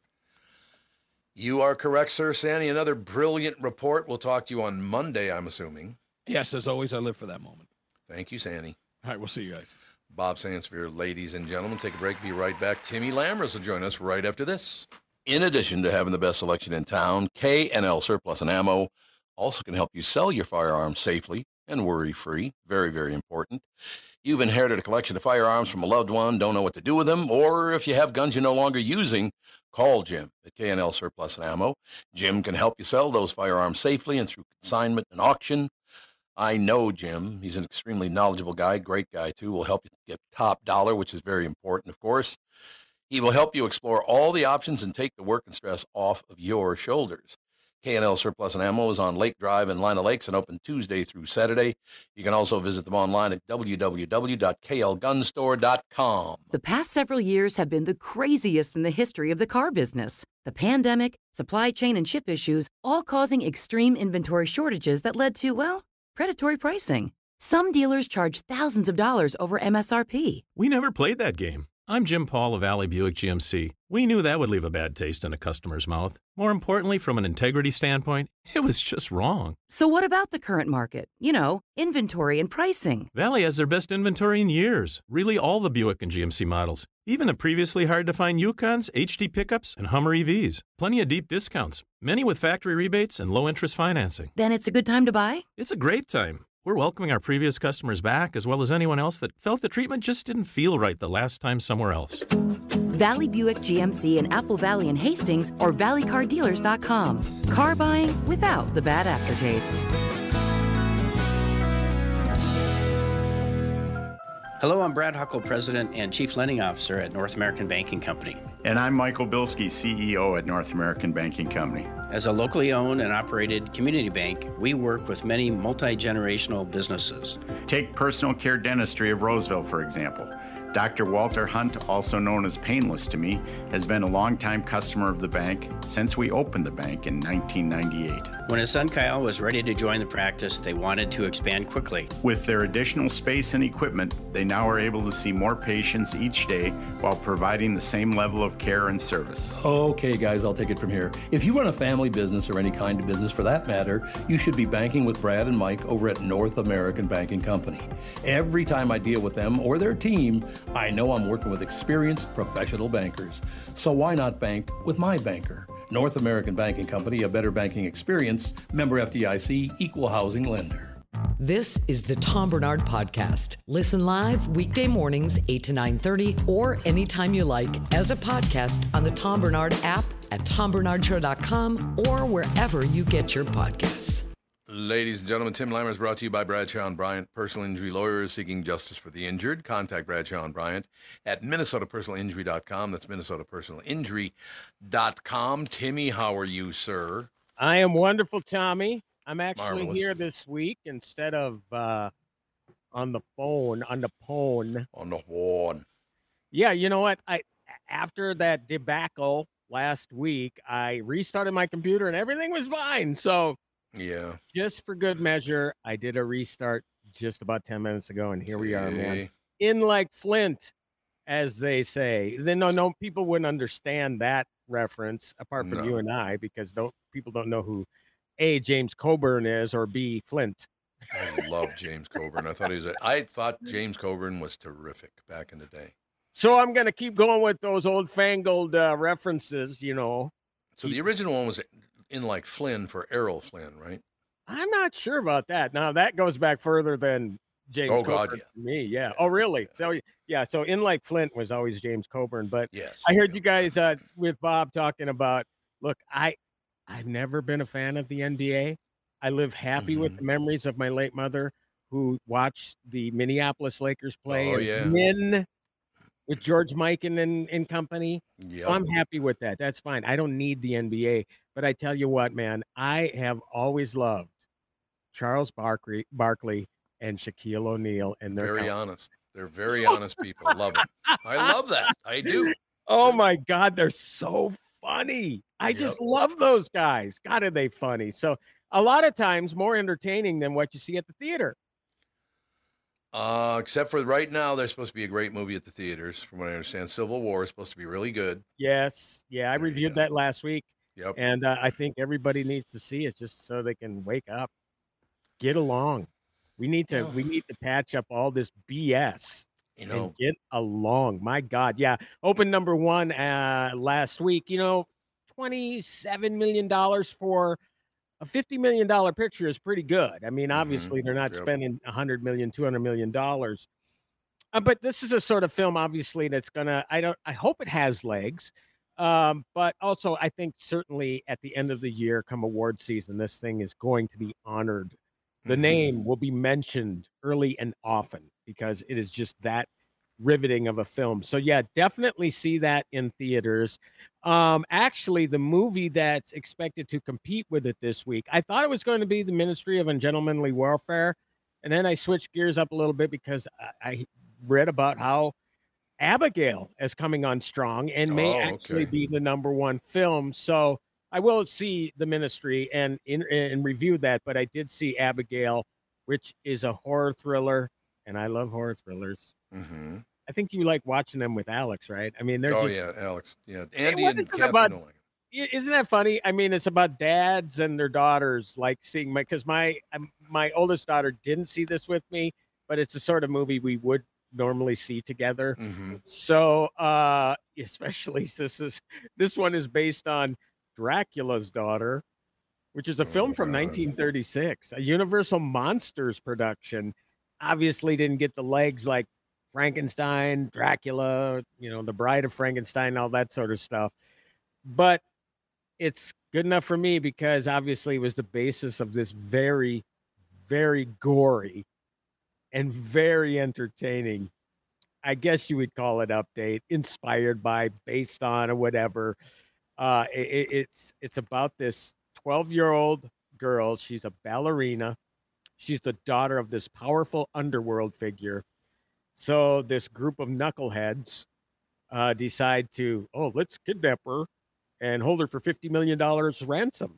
Speaker 3: You are correct, sir. Sandy, another brilliant report. We'll talk to you on Monday, I'm assuming.
Speaker 16: Yes, as always, I live for that moment.
Speaker 3: Thank you, Sandy.
Speaker 16: All right, we'll see you guys.
Speaker 3: Bob Sansevere, ladies and gentlemen. Take a break. Be right back. Timmy Lammers will join us right after this. In addition to having the best selection in town, K and L Surplus and Ammo also can help you sell your firearms safely and worry-free. Very, very important. You've inherited a collection of firearms from a loved one, don't know what to do with them, or if you have guns you're no longer using, call Jim at K and L Surplus and Ammo. Jim can help you sell those firearms safely and through consignment and auction. I know Jim. He's an extremely knowledgeable guy, great guy, too. Will help you get top dollar, which is very important, of course. He will help you explore all the options and take the work and stress off of your shoulders. K and L Surplus and Ammo is on Lake Drive in Lina Lakes and open Tuesday through Saturday. You can also visit them online at w w w dot k l gun store dot com.
Speaker 6: The past several years have been the craziest in the history of the car business. The pandemic, supply chain and chip issues, all causing extreme inventory shortages that led to, well, predatory pricing. Some dealers charge thousands of dollars over M S R P.
Speaker 7: We never played that game. I'm Jim Paul of Valley Buick G M C. We knew that would leave a bad taste in a customer's mouth. More importantly, from an integrity standpoint, it was just wrong.
Speaker 6: So what about the current market? You know, inventory and pricing.
Speaker 7: Valley has their best inventory in years. Really all the Buick and G M C models. Even the previously hard-to-find Yukons, H D pickups, and Hummer E Vs. Plenty of deep discounts. Many with factory rebates and low-interest financing.
Speaker 6: Then it's a good time to buy?
Speaker 7: It's a great time. We're welcoming our previous customers back, as well as anyone else that felt the treatment just didn't feel right the last time somewhere else.
Speaker 6: Valley Buick G M C in Apple Valley and Hastings or valley car dealers dot com. Car buying without the bad aftertaste.
Speaker 17: Hello, I'm Brad Huckle, President and Chief Lending Officer at North American Banking Company.
Speaker 18: And I'm Michael Bilski, C E O at North American Banking Company.
Speaker 17: As a locally owned and operated community bank, we work with many multi-generational businesses.
Speaker 18: Take Personal Care Dentistry of Roseville, for example. Doctor Walter Hunt, also known as Painless to me, has been a longtime customer of the bank since we opened the bank in nineteen ninety-eight.
Speaker 17: When his son Kyle was ready to join the practice, they wanted to expand quickly.
Speaker 18: With their additional space and equipment, they now are able to see more patients each day while providing the same level of care and service.
Speaker 19: Okay, guys, I'll take it from here. If you run a family business or any kind of business for that matter, you should be banking with Brad and Mike over at North American Banking Company. Every time I deal with them or their team, I know I'm working with experienced professional bankers. So why not bank with my banker? North American Banking Company, a better banking experience, member F D I C, equal housing lender.
Speaker 2: This is the Tom Bernard Podcast. Listen live weekday mornings, eight to nine thirty, or anytime you like as a podcast on the Tom Bernard app at tom bernard show dot com or wherever you get your podcasts.
Speaker 3: Ladies and gentlemen, Tim Lammers brought to you by Bradshaw and Bryant, personal injury lawyers seeking justice for the injured. Contact Bradshaw and Bryant at minnesota personal injury dot com. That's minnesota personal injury dot com. Timmy, how are you, sir?
Speaker 20: I am wonderful, Tommy. I'm actually
Speaker 3: Marvelous.
Speaker 20: here this week instead of uh, on the phone, on the phone.
Speaker 3: On the phone.
Speaker 20: Yeah, you know what? I after that debacle last week, I restarted my computer and everything was fine. So
Speaker 3: yeah,
Speaker 20: just for good measure, I did a restart just about ten minutes ago, and here we are, man.
Speaker 3: See?
Speaker 20: In like Flint, as they say. Then no, no, people wouldn't understand that reference apart from
Speaker 3: No.
Speaker 20: you and I, because don't people don't know who A, James Coburn is, or B, Flint.
Speaker 3: I love James Coburn. I thought he was. A, I thought James Coburn was terrific back in the day.
Speaker 20: So I'm gonna keep going with those old fangled uh, references, you know.
Speaker 3: So the original one was in like Flynn for Errol Flynn, right?
Speaker 20: I'm not sure about that. Now that goes back further than James
Speaker 3: Oh,
Speaker 20: Coburn
Speaker 3: God, yeah.
Speaker 20: to me. Yeah. Oh, really? So yeah. So in like Flint was always James Coburn, but
Speaker 3: yes,
Speaker 20: I heard you guys uh, with Bob talking about. Look, I I've never been a fan of the N B A. I live happy
Speaker 3: Mm-hmm.
Speaker 20: with the memories of my late mother, who watched the Minneapolis Lakers play
Speaker 3: Oh,
Speaker 20: and
Speaker 3: yeah.
Speaker 20: win with George Mikan and, and company.
Speaker 3: Yep.
Speaker 20: So I'm happy with that. That's fine. I don't need the N B A. But I tell you what, man, I have always loved Charles Barkley, Barkley and Shaquille O'Neal and their
Speaker 3: Very
Speaker 20: company.
Speaker 3: honest. They're very honest people. Love it. I love that. I do.
Speaker 20: Oh my God, they're so funny. I
Speaker 3: Yep.
Speaker 20: just love those guys. God, are they funny? So a lot of times more entertaining than what you see at the theater.
Speaker 3: Uh, except for right now, there's supposed to be a great movie at the theaters, from what I understand. Civil War is supposed to be really good.
Speaker 20: Yes. Yeah, I reviewed that last week.
Speaker 3: Yep.
Speaker 20: And uh, I think everybody needs to see it just so they can wake up. Get along. We need to we need to patch up all this B S.
Speaker 3: You know,
Speaker 20: and get along. My God. Yeah. Open number one uh last week. You know, twenty-seven million dollars for a fifty million dollars picture is pretty good. I mean, obviously they're not
Speaker 3: Yep.
Speaker 20: spending one hundred million dollars, two hundred million dollars. Uh, but this is a sort of film, obviously, that's gonna I don't I hope it has legs. Um, but also I think certainly at the end of the year, come award season, this thing is going to be honored. The
Speaker 3: Mhm.
Speaker 20: name will be mentioned early and often because it is just that riveting of a film. So yeah, definitely see that in theaters. Um, actually, the movie that's expected to compete with it this week, I thought it was going to be The Ministry of Ungentlemanly Warfare, and then I switched gears up a little bit because I, I read about how Abigail is coming on strong and may
Speaker 3: Oh,
Speaker 20: actually
Speaker 3: okay.
Speaker 20: be the number one film. So I will see The Ministry and in, and review that, but I did see Abigail, which is a horror thriller, and I love horror thrillers.
Speaker 3: Mm-hmm.
Speaker 20: I think you like watching them with Alex, right? I mean, they're
Speaker 3: Oh
Speaker 20: just,
Speaker 3: yeah, Alex. Yeah,
Speaker 20: Hey,
Speaker 3: Andy
Speaker 20: what
Speaker 3: and
Speaker 20: is it
Speaker 3: Catherine
Speaker 20: about-
Speaker 3: don't like it.
Speaker 20: I- Isn't that funny? I mean, it's about dads and their daughters like seeing my because my um, my oldest daughter didn't see this with me, but it's the sort of movie we would normally see together.
Speaker 3: Mm-hmm.
Speaker 20: So, uh, especially since this this one is based on Dracula's Daughter, which is a film from nineteen thirty-six, a Universal Monsters production. Obviously, didn't get the legs like Frankenstein, Dracula, you know, The Bride of Frankenstein, all that sort of stuff. But it's good enough for me because obviously it was the basis of this very, very gory and very entertaining, I guess you would call it update, inspired by, based on, or whatever. Uh, it, it's it's about this twelve-year-old girl. She's a ballerina. She's the daughter of this powerful underworld figure. So this group of knuckleheads uh, decide to, oh, let's kidnap her and hold her for fifty million dollars ransom.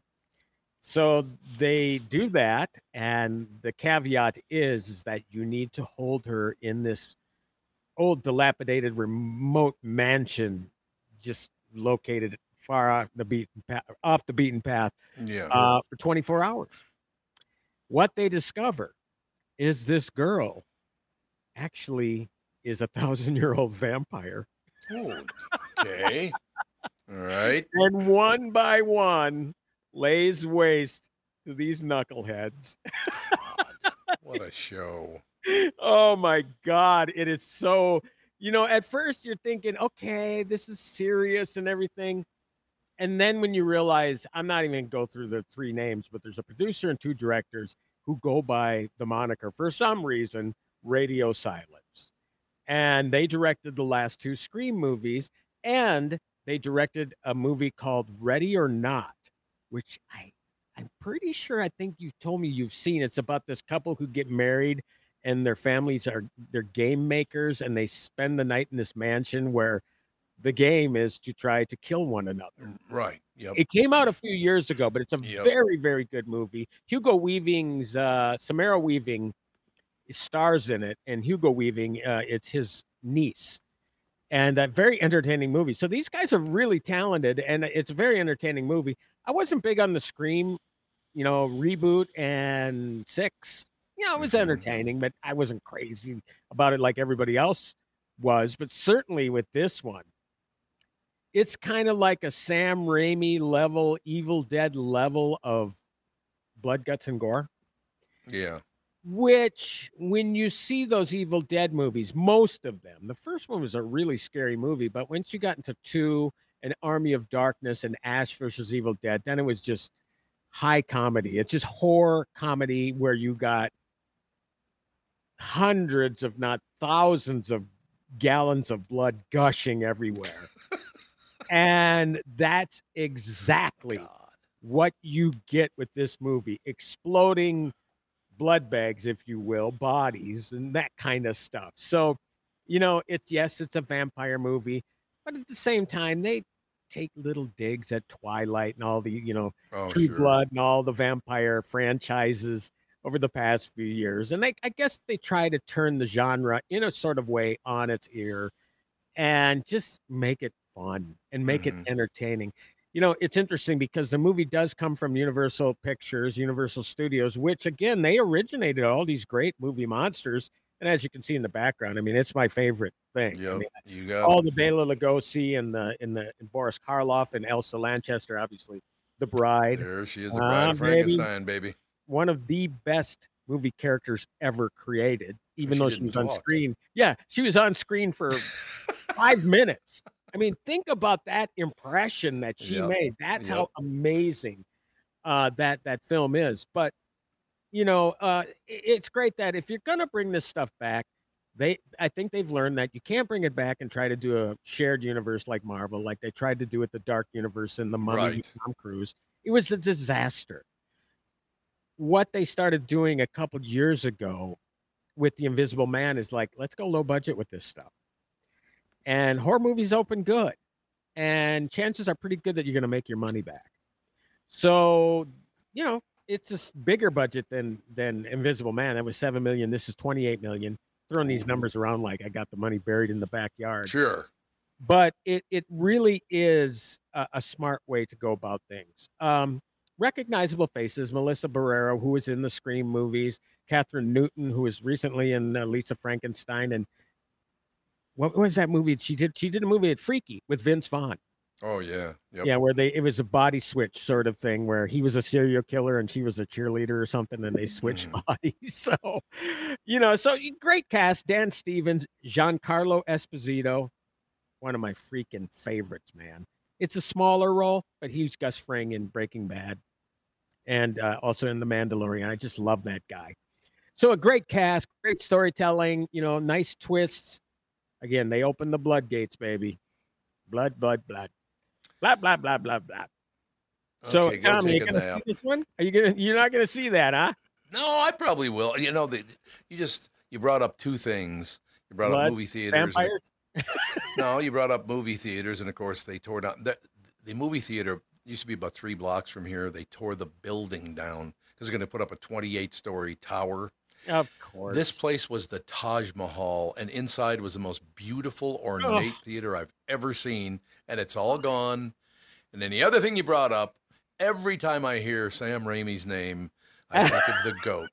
Speaker 20: So they do that, and the caveat is, is that you need to hold her in this old, dilapidated, remote mansion, just located far off the beaten path, off the beaten path,
Speaker 3: Yeah.
Speaker 20: uh, for twenty-four hours. What they discover is this girl actually is a thousand-year-old vampire.
Speaker 3: Oh, okay. All right.
Speaker 20: And one by one lays waste to these knuckleheads.
Speaker 3: What a show.
Speaker 20: Oh my God. It is so, you know, at first you're thinking, okay, this is serious and everything. And then when you realize, I'm not even going to go through the three names, but there's a producer and two directors who go by the moniker, for some reason, Radio Silence. And they directed the last two Scream movies, and they directed a movie called Ready or Not, which I, I'm pretty sure I think you've told me you've seen. It's about this couple who get married and their families are they're game makers, and they spend the night in this mansion where the game is to try to kill one another.
Speaker 3: Right. Yep.
Speaker 20: It came out a few years ago, but it's a
Speaker 3: Yep.
Speaker 20: very, very good movie. Hugo Weaving's uh, Samara Weaving stars in it, and Hugo Weaving, uh, it's his niece, and a very entertaining movie. So these guys are really talented, and it's a very entertaining movie. I wasn't big on the Scream, you know, reboot and six. You know, it was entertaining, but I wasn't crazy about it like everybody else was. But certainly with this one, it's kind of like a Sam Raimi level, Evil Dead level of blood, guts, and gore.
Speaker 3: Yeah.
Speaker 20: Which, when you see those Evil Dead movies, most of them, the first one was a really scary movie, but once you got into two, an Army of Darkness, and Ash versus Evil Dead, then it was just high comedy. It's just horror comedy where you got hundreds, if not thousands, of gallons of blood gushing everywhere. And that's exactly what you get with this movie. Exploding blood bags, if you will, bodies, and that kind of stuff. So, you know, it's, yes, it's a vampire movie, but at the same time, they take little digs at Twilight and all the, you know,
Speaker 3: Oh,
Speaker 20: True
Speaker 3: sure.
Speaker 20: Blood and all the vampire franchises over the past few years. And they, I guess they try to turn the genre in a sort of way on its ear and just make it fun and make
Speaker 3: Mhm.
Speaker 20: it entertaining. You know, it's interesting because the movie does come from Universal Pictures, Universal Studios, which again, they originated all these great movie monsters. And as you can see in the background, I mean, it's my favorite thing. I
Speaker 3: Yep,
Speaker 20: mean,
Speaker 3: you got
Speaker 20: all
Speaker 3: it.
Speaker 20: the Bela Lugosi and the and the and Boris Karloff and Elsa Lanchester, obviously, the bride.
Speaker 3: There she is, the bride
Speaker 20: Ah,
Speaker 3: of
Speaker 20: baby.
Speaker 3: Frankenstein, baby.
Speaker 20: One of the best movie characters ever created, even
Speaker 3: She
Speaker 20: though she
Speaker 3: didn't
Speaker 20: was on
Speaker 3: talk.
Speaker 20: screen. Yeah, she was on screen for five minutes. I mean, think about that impression that she
Speaker 3: Yep,
Speaker 20: made. That's
Speaker 3: yep.
Speaker 20: how amazing uh, that that film is. But you know, uh, i- it's great that if you're gonna bring this stuff back, they I think they've learned that you can't bring it back and try to do a shared universe like Marvel, like they tried to do with the Dark Universe and the Mummy with
Speaker 3: Right.
Speaker 20: Tom Cruise. It was a disaster. What they started doing a couple years ago with the Invisible Man is like, let's go low budget with this stuff. And horror movies open good, and chances are pretty good that you're going to make your money back. So, you know, it's a s- bigger budget than than Invisible Man. That was seven million. This is twenty-eight million. Throwing these numbers around like I got the money buried in the backyard.
Speaker 3: Sure.
Speaker 20: But it it really is a, a smart way to go about things. Um, recognizable faces: Melissa Barrera, who was in the Scream movies; Catherine Newton, who was recently in uh, Lisa Frankenstein, and what was that movie she did? She did a movie at Freaky with Vince Vaughn.
Speaker 3: Oh yeah. Yep.
Speaker 20: Yeah, where they it was a body switch sort of thing where he was a serial killer and she was a cheerleader or something, and they switched
Speaker 3: Mm-hmm.
Speaker 20: bodies. So, you know, so great cast: Dan Stevens, Giancarlo Esposito, one of my freaking favorites, man. It's a smaller role, but he's Gus Fring in Breaking Bad, and uh, also in The Mandalorian. I just love that guy. So a great cast, great storytelling. You know, nice twists. Again, they open the floodgates, baby. Blood, blood, blood. Blah blah blah blah blah. So,
Speaker 3: Okay, go
Speaker 20: Tommy,
Speaker 3: take
Speaker 20: you
Speaker 3: a
Speaker 20: gonna see
Speaker 3: nap.
Speaker 20: this one? Are you gonna? You're not gonna see that, huh?
Speaker 3: No, I probably will. You know, the, you just you brought up two things. You brought
Speaker 20: Blood,
Speaker 3: up movie theaters. and-
Speaker 20: vampires?
Speaker 3: no, you brought up movie theaters, and of course they tore down the, the movie theater. Used to be about three blocks from here. They tore the building down because they're going to put up a twenty-eight story tower.
Speaker 20: Of course.
Speaker 3: This place was the Taj Mahal, and inside was the most beautiful, ornate theater I've ever seen, and it's all gone. And then the other thing you brought up, every time I hear Sam Raimi's name, I think of the goat.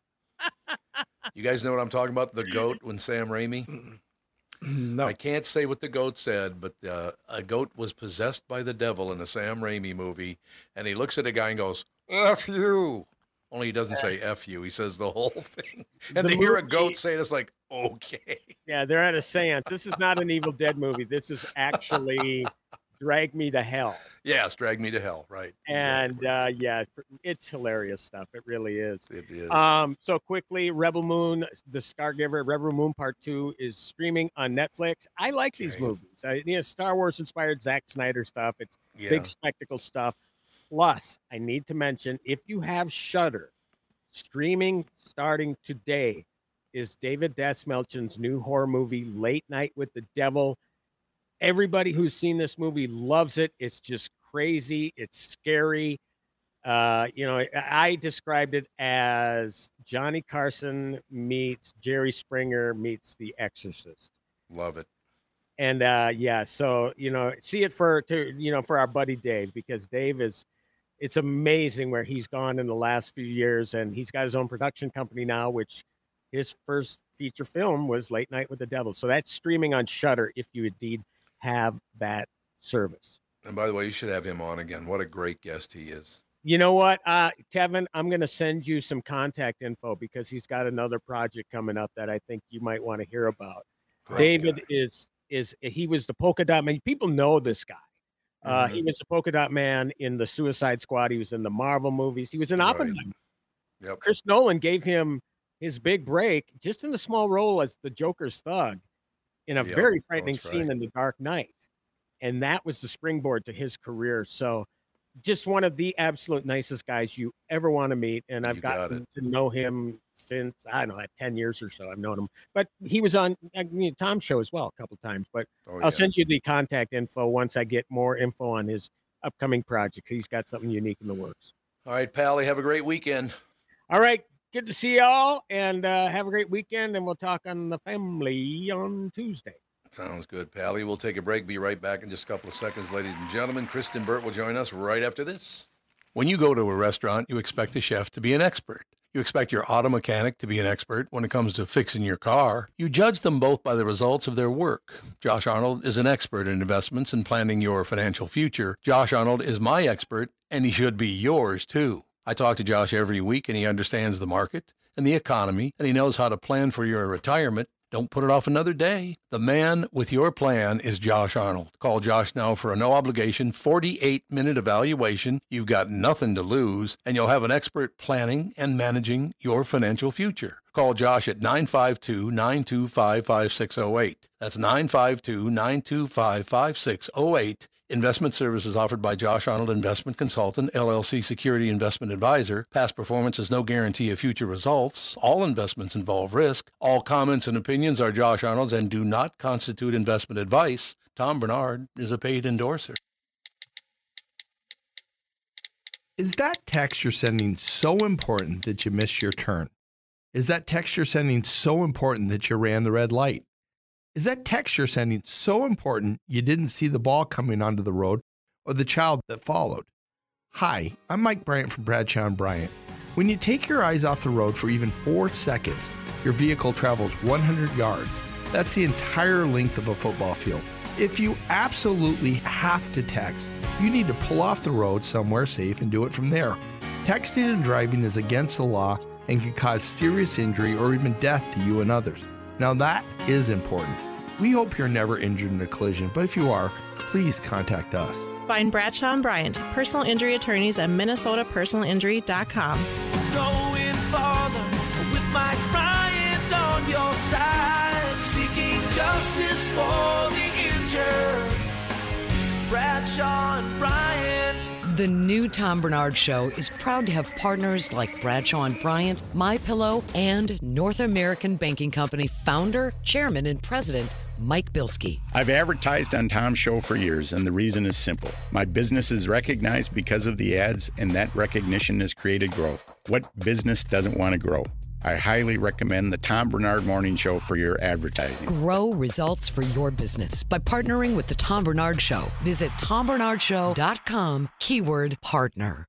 Speaker 3: You guys know what I'm talking about? The goat when Sam Raimi?
Speaker 5: No.
Speaker 3: I can't say what the goat said, but uh, a goat was possessed by the devil in a Sam Raimi movie, and he looks at a guy and goes, F you. Only he doesn't say F you. He says the whole thing. And
Speaker 20: The
Speaker 3: they hear a
Speaker 20: movie-
Speaker 3: goat say this like, okay.
Speaker 20: Yeah, they're at a seance. This is not an Evil Dead movie. This is actually Drag Me to Hell.
Speaker 3: Yes, Drag Me to Hell, right.
Speaker 20: And uh, yeah, it's hilarious stuff. It really is.
Speaker 3: It is.
Speaker 20: Um, so quickly, Rebel Moon, The Stargiver, Rebel Moon Part Two is streaming on Netflix. I like these movies. I, you know, Star Wars inspired Zack Snyder stuff. It's
Speaker 3: Yeah.
Speaker 20: big spectacle stuff. Plus, I need to mention, if you have Shudder, streaming starting today is David Dasmelchin's new horror movie, Late Night with the Devil. Everybody who's seen this movie loves it. It's just crazy. It's scary. Uh, you know, I, I described it as Johnny Carson meets Jerry Springer meets The Exorcist.
Speaker 3: Love it.
Speaker 20: And uh, yeah, so you know, see it for to you know for our buddy Dave, because Dave is, it's amazing where he's gone in the last few years, and he's got his own production company now, which his first feature film was Late Night with the Devil. So that's streaming on Shudder if you indeed have that service.
Speaker 3: And by the way, you should have him on again. What a great guest he is.
Speaker 20: You know what, uh, Kevin, I'm going to send you some contact info because he's got another project coming up that I think you might want to hear about.
Speaker 3: Great
Speaker 20: David
Speaker 3: guy.
Speaker 20: is is he was the polka dot man. People know this guy. Uh,
Speaker 3: Mhm.
Speaker 20: He was the polka dot man in the Suicide Squad. He was in the Marvel movies. He was in
Speaker 3: Right.
Speaker 20: Oppenheimer.
Speaker 3: Yep.
Speaker 20: Chris Nolan gave him his big break just in the small role as the Joker's thug in a
Speaker 3: Yeah,
Speaker 20: very
Speaker 3: that
Speaker 20: frightening
Speaker 3: was
Speaker 20: scene
Speaker 3: right.
Speaker 20: in The Dark Knight. And that was the springboard to his career. So just one of the absolute nicest guys you ever want to meet. And I've
Speaker 3: You got
Speaker 20: gotten to know him since, I don't know, ten years or so. I've known him. But he was on I mean, Tom's show as well a couple times. But
Speaker 3: Oh,
Speaker 20: I'll
Speaker 3: yeah.
Speaker 20: send you the contact info once I get more info on his upcoming project. He's got something unique in the works.
Speaker 3: All right, Pally, have a great weekend.
Speaker 20: All right. Good to see y'all. And uh, have a great weekend. And we'll talk on the family on Tuesday.
Speaker 3: Sounds good, Pally. We'll take a break. Be right back in just a couple of seconds, ladies and gentlemen. Kristen Burt will join us right after this. When you go to a restaurant, you expect the chef to be an expert. You expect your auto mechanic to be an expert when it comes to fixing your car. You judge them both by the results of their work. Josh Arnold is an expert in investments and planning your financial future. Josh Arnold is my expert, and he should be yours, too. I talk to Josh every week, and he understands the market and the economy, and he knows how to plan for your retirement. Don't put it off another day. The man with your plan is Josh Arnold. Call Josh now for a no-obligation forty-eight minute evaluation. You've got nothing to lose, and you'll have an expert planning and managing your financial future. Call Josh at nine five two, nine two five, five six zero eight. That's nine five two, nine two five, five six zero eight. Investment services offered by Josh Arnold Investment Consultant, L L C Security Investment Advisor. Past performance is no guarantee of future results. All investments involve risk. All comments and opinions are Josh Arnold's and do not constitute investment advice. Tom Bernard is a paid endorser.
Speaker 9: Is that text you're sending so important that you missed your turn? Is that text you're sending so important that you ran the red light? Is that text you're sending so important you didn't see the ball coming onto the road or the child that followed? Hi, I'm Mike Bryant from Bradshaw and Bryant. When you take your eyes off the road for even four seconds, your vehicle travels one hundred yards. That's the entire length of a football field. If you absolutely have to text, you need to pull off the road somewhere safe and do it from there. Texting and driving is against the law and can cause serious injury or even death to you and others. Now that is important. We hope you're never injured in a collision, but if you are, please contact us.
Speaker 10: Find Bradshaw and Bryant, personal injury attorneys at minnesota personal injury dot com.
Speaker 11: Going farther with Mike Bryant on your side, seeking justice for the injured. Bradshaw and Bryant.
Speaker 2: The new Tom Bernard Show is proud to have partners like Bradshaw and Bryant, MyPillow, and North American Banking Company founder, chairman, and president, Mike Bilski.
Speaker 18: I've advertised on Tom's show for years, and the reason is simple. My business is recognized because of the ads, and that recognition has created growth. What business doesn't want to grow? I highly recommend the Tom Bernard Morning Show for your advertising.
Speaker 2: Grow results for your business by partnering with the Tom Bernard Show. Visit tom bernard show dot com, keyword partner.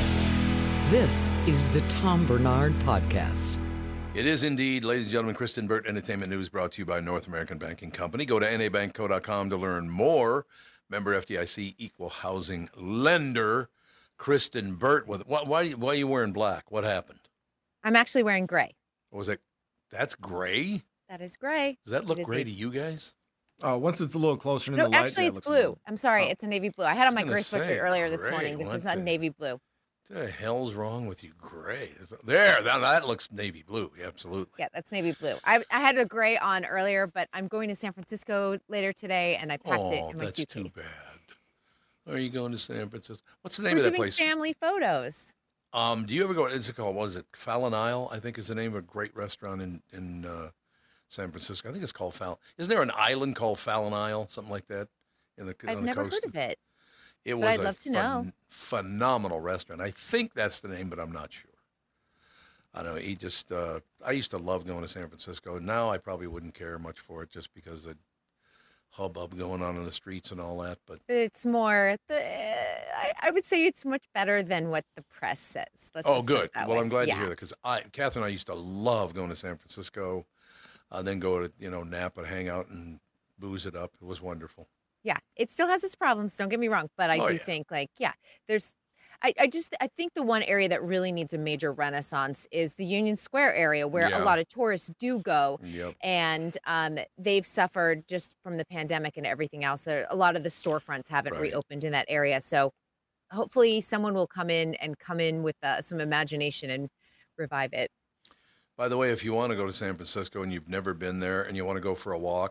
Speaker 2: This is the Tom Bernard Podcast.
Speaker 3: It is indeed, ladies and gentlemen, Kristen Burt Entertainment News brought to you by North American Banking Company. Go to N A bank co dot com to learn more. Member F D I C, equal housing lender. Kristen Burt, why, why, why are you wearing black? What happened?
Speaker 21: I'm actually wearing gray.
Speaker 3: What was that? That's gray?
Speaker 21: That is gray.
Speaker 3: Does that look
Speaker 21: It is
Speaker 3: gray
Speaker 21: a-
Speaker 3: to you guys?
Speaker 5: Uh, once it's a little closer to
Speaker 21: No,
Speaker 5: the light,
Speaker 21: actually,
Speaker 5: yeah, it
Speaker 21: it's
Speaker 5: looks a
Speaker 21: blue.
Speaker 5: little-
Speaker 21: I'm sorry,
Speaker 5: Oh.
Speaker 21: it's a navy blue. I had on
Speaker 3: I
Speaker 21: my
Speaker 3: was
Speaker 21: gray
Speaker 3: gonna
Speaker 21: sweatshirt
Speaker 3: say,
Speaker 21: earlier this
Speaker 3: gray,
Speaker 21: morning. This
Speaker 3: what
Speaker 21: is a
Speaker 3: the-
Speaker 21: navy blue.
Speaker 3: What the hell's wrong with you, gray? There, that, that looks navy blue. Absolutely.
Speaker 21: Yeah, that's navy blue. I, I had a gray on earlier, but I'm going to San Francisco later today, and I packed it
Speaker 3: Oh,
Speaker 21: in my
Speaker 3: that's
Speaker 21: suitcase.
Speaker 3: too bad. Are you going to San Francisco? What's the name
Speaker 21: We're
Speaker 3: of that
Speaker 21: doing
Speaker 3: place?
Speaker 21: family photos.
Speaker 3: Um, do you ever go? Is it called? What is it? Fallon Isle, I think is the name of a great restaurant in in uh, San Francisco. I think it's called Fallon. Isn't there an island called Fallon Isle, something like that, in the
Speaker 21: I've
Speaker 3: on the
Speaker 21: never
Speaker 3: coast?
Speaker 21: heard of it.
Speaker 3: It
Speaker 21: but
Speaker 3: was
Speaker 21: I'd
Speaker 3: a
Speaker 21: love to know.
Speaker 3: phenomenal restaurant. I think that's the name, but I'm not sure. I don't know. He just. Uh, I used to love going to San Francisco. Now I probably wouldn't care much for it, just because of hubbub going on in the streets and all that. But
Speaker 21: It's more, the, I, I would say it's much better than what the press says. Let's
Speaker 3: oh,
Speaker 21: just put it
Speaker 3: good.
Speaker 21: that
Speaker 3: Well,
Speaker 21: way.
Speaker 3: I'm glad
Speaker 21: yeah.
Speaker 3: to hear that, because I, Catherine and I used to love going to San Francisco, uh, then go to you know Napa, hang out and booze it up. It was wonderful.
Speaker 21: Yeah, it still has its problems. Don't get me wrong, but I
Speaker 3: Oh,
Speaker 21: do
Speaker 3: yeah.
Speaker 21: think like yeah, there's. I, I just I think the one area that really needs a major renaissance is the Union Square area, where
Speaker 3: Yeah.
Speaker 21: a lot of tourists do go,
Speaker 3: Yep.
Speaker 21: and um, they've suffered just from the pandemic and everything else. There, a lot of the storefronts haven't
Speaker 3: Right.
Speaker 21: reopened in that area, so hopefully someone will come in and come in with uh, some imagination and revive it.
Speaker 3: By the way, if you want to go to San Francisco and you've never been there and you want to go for a walk,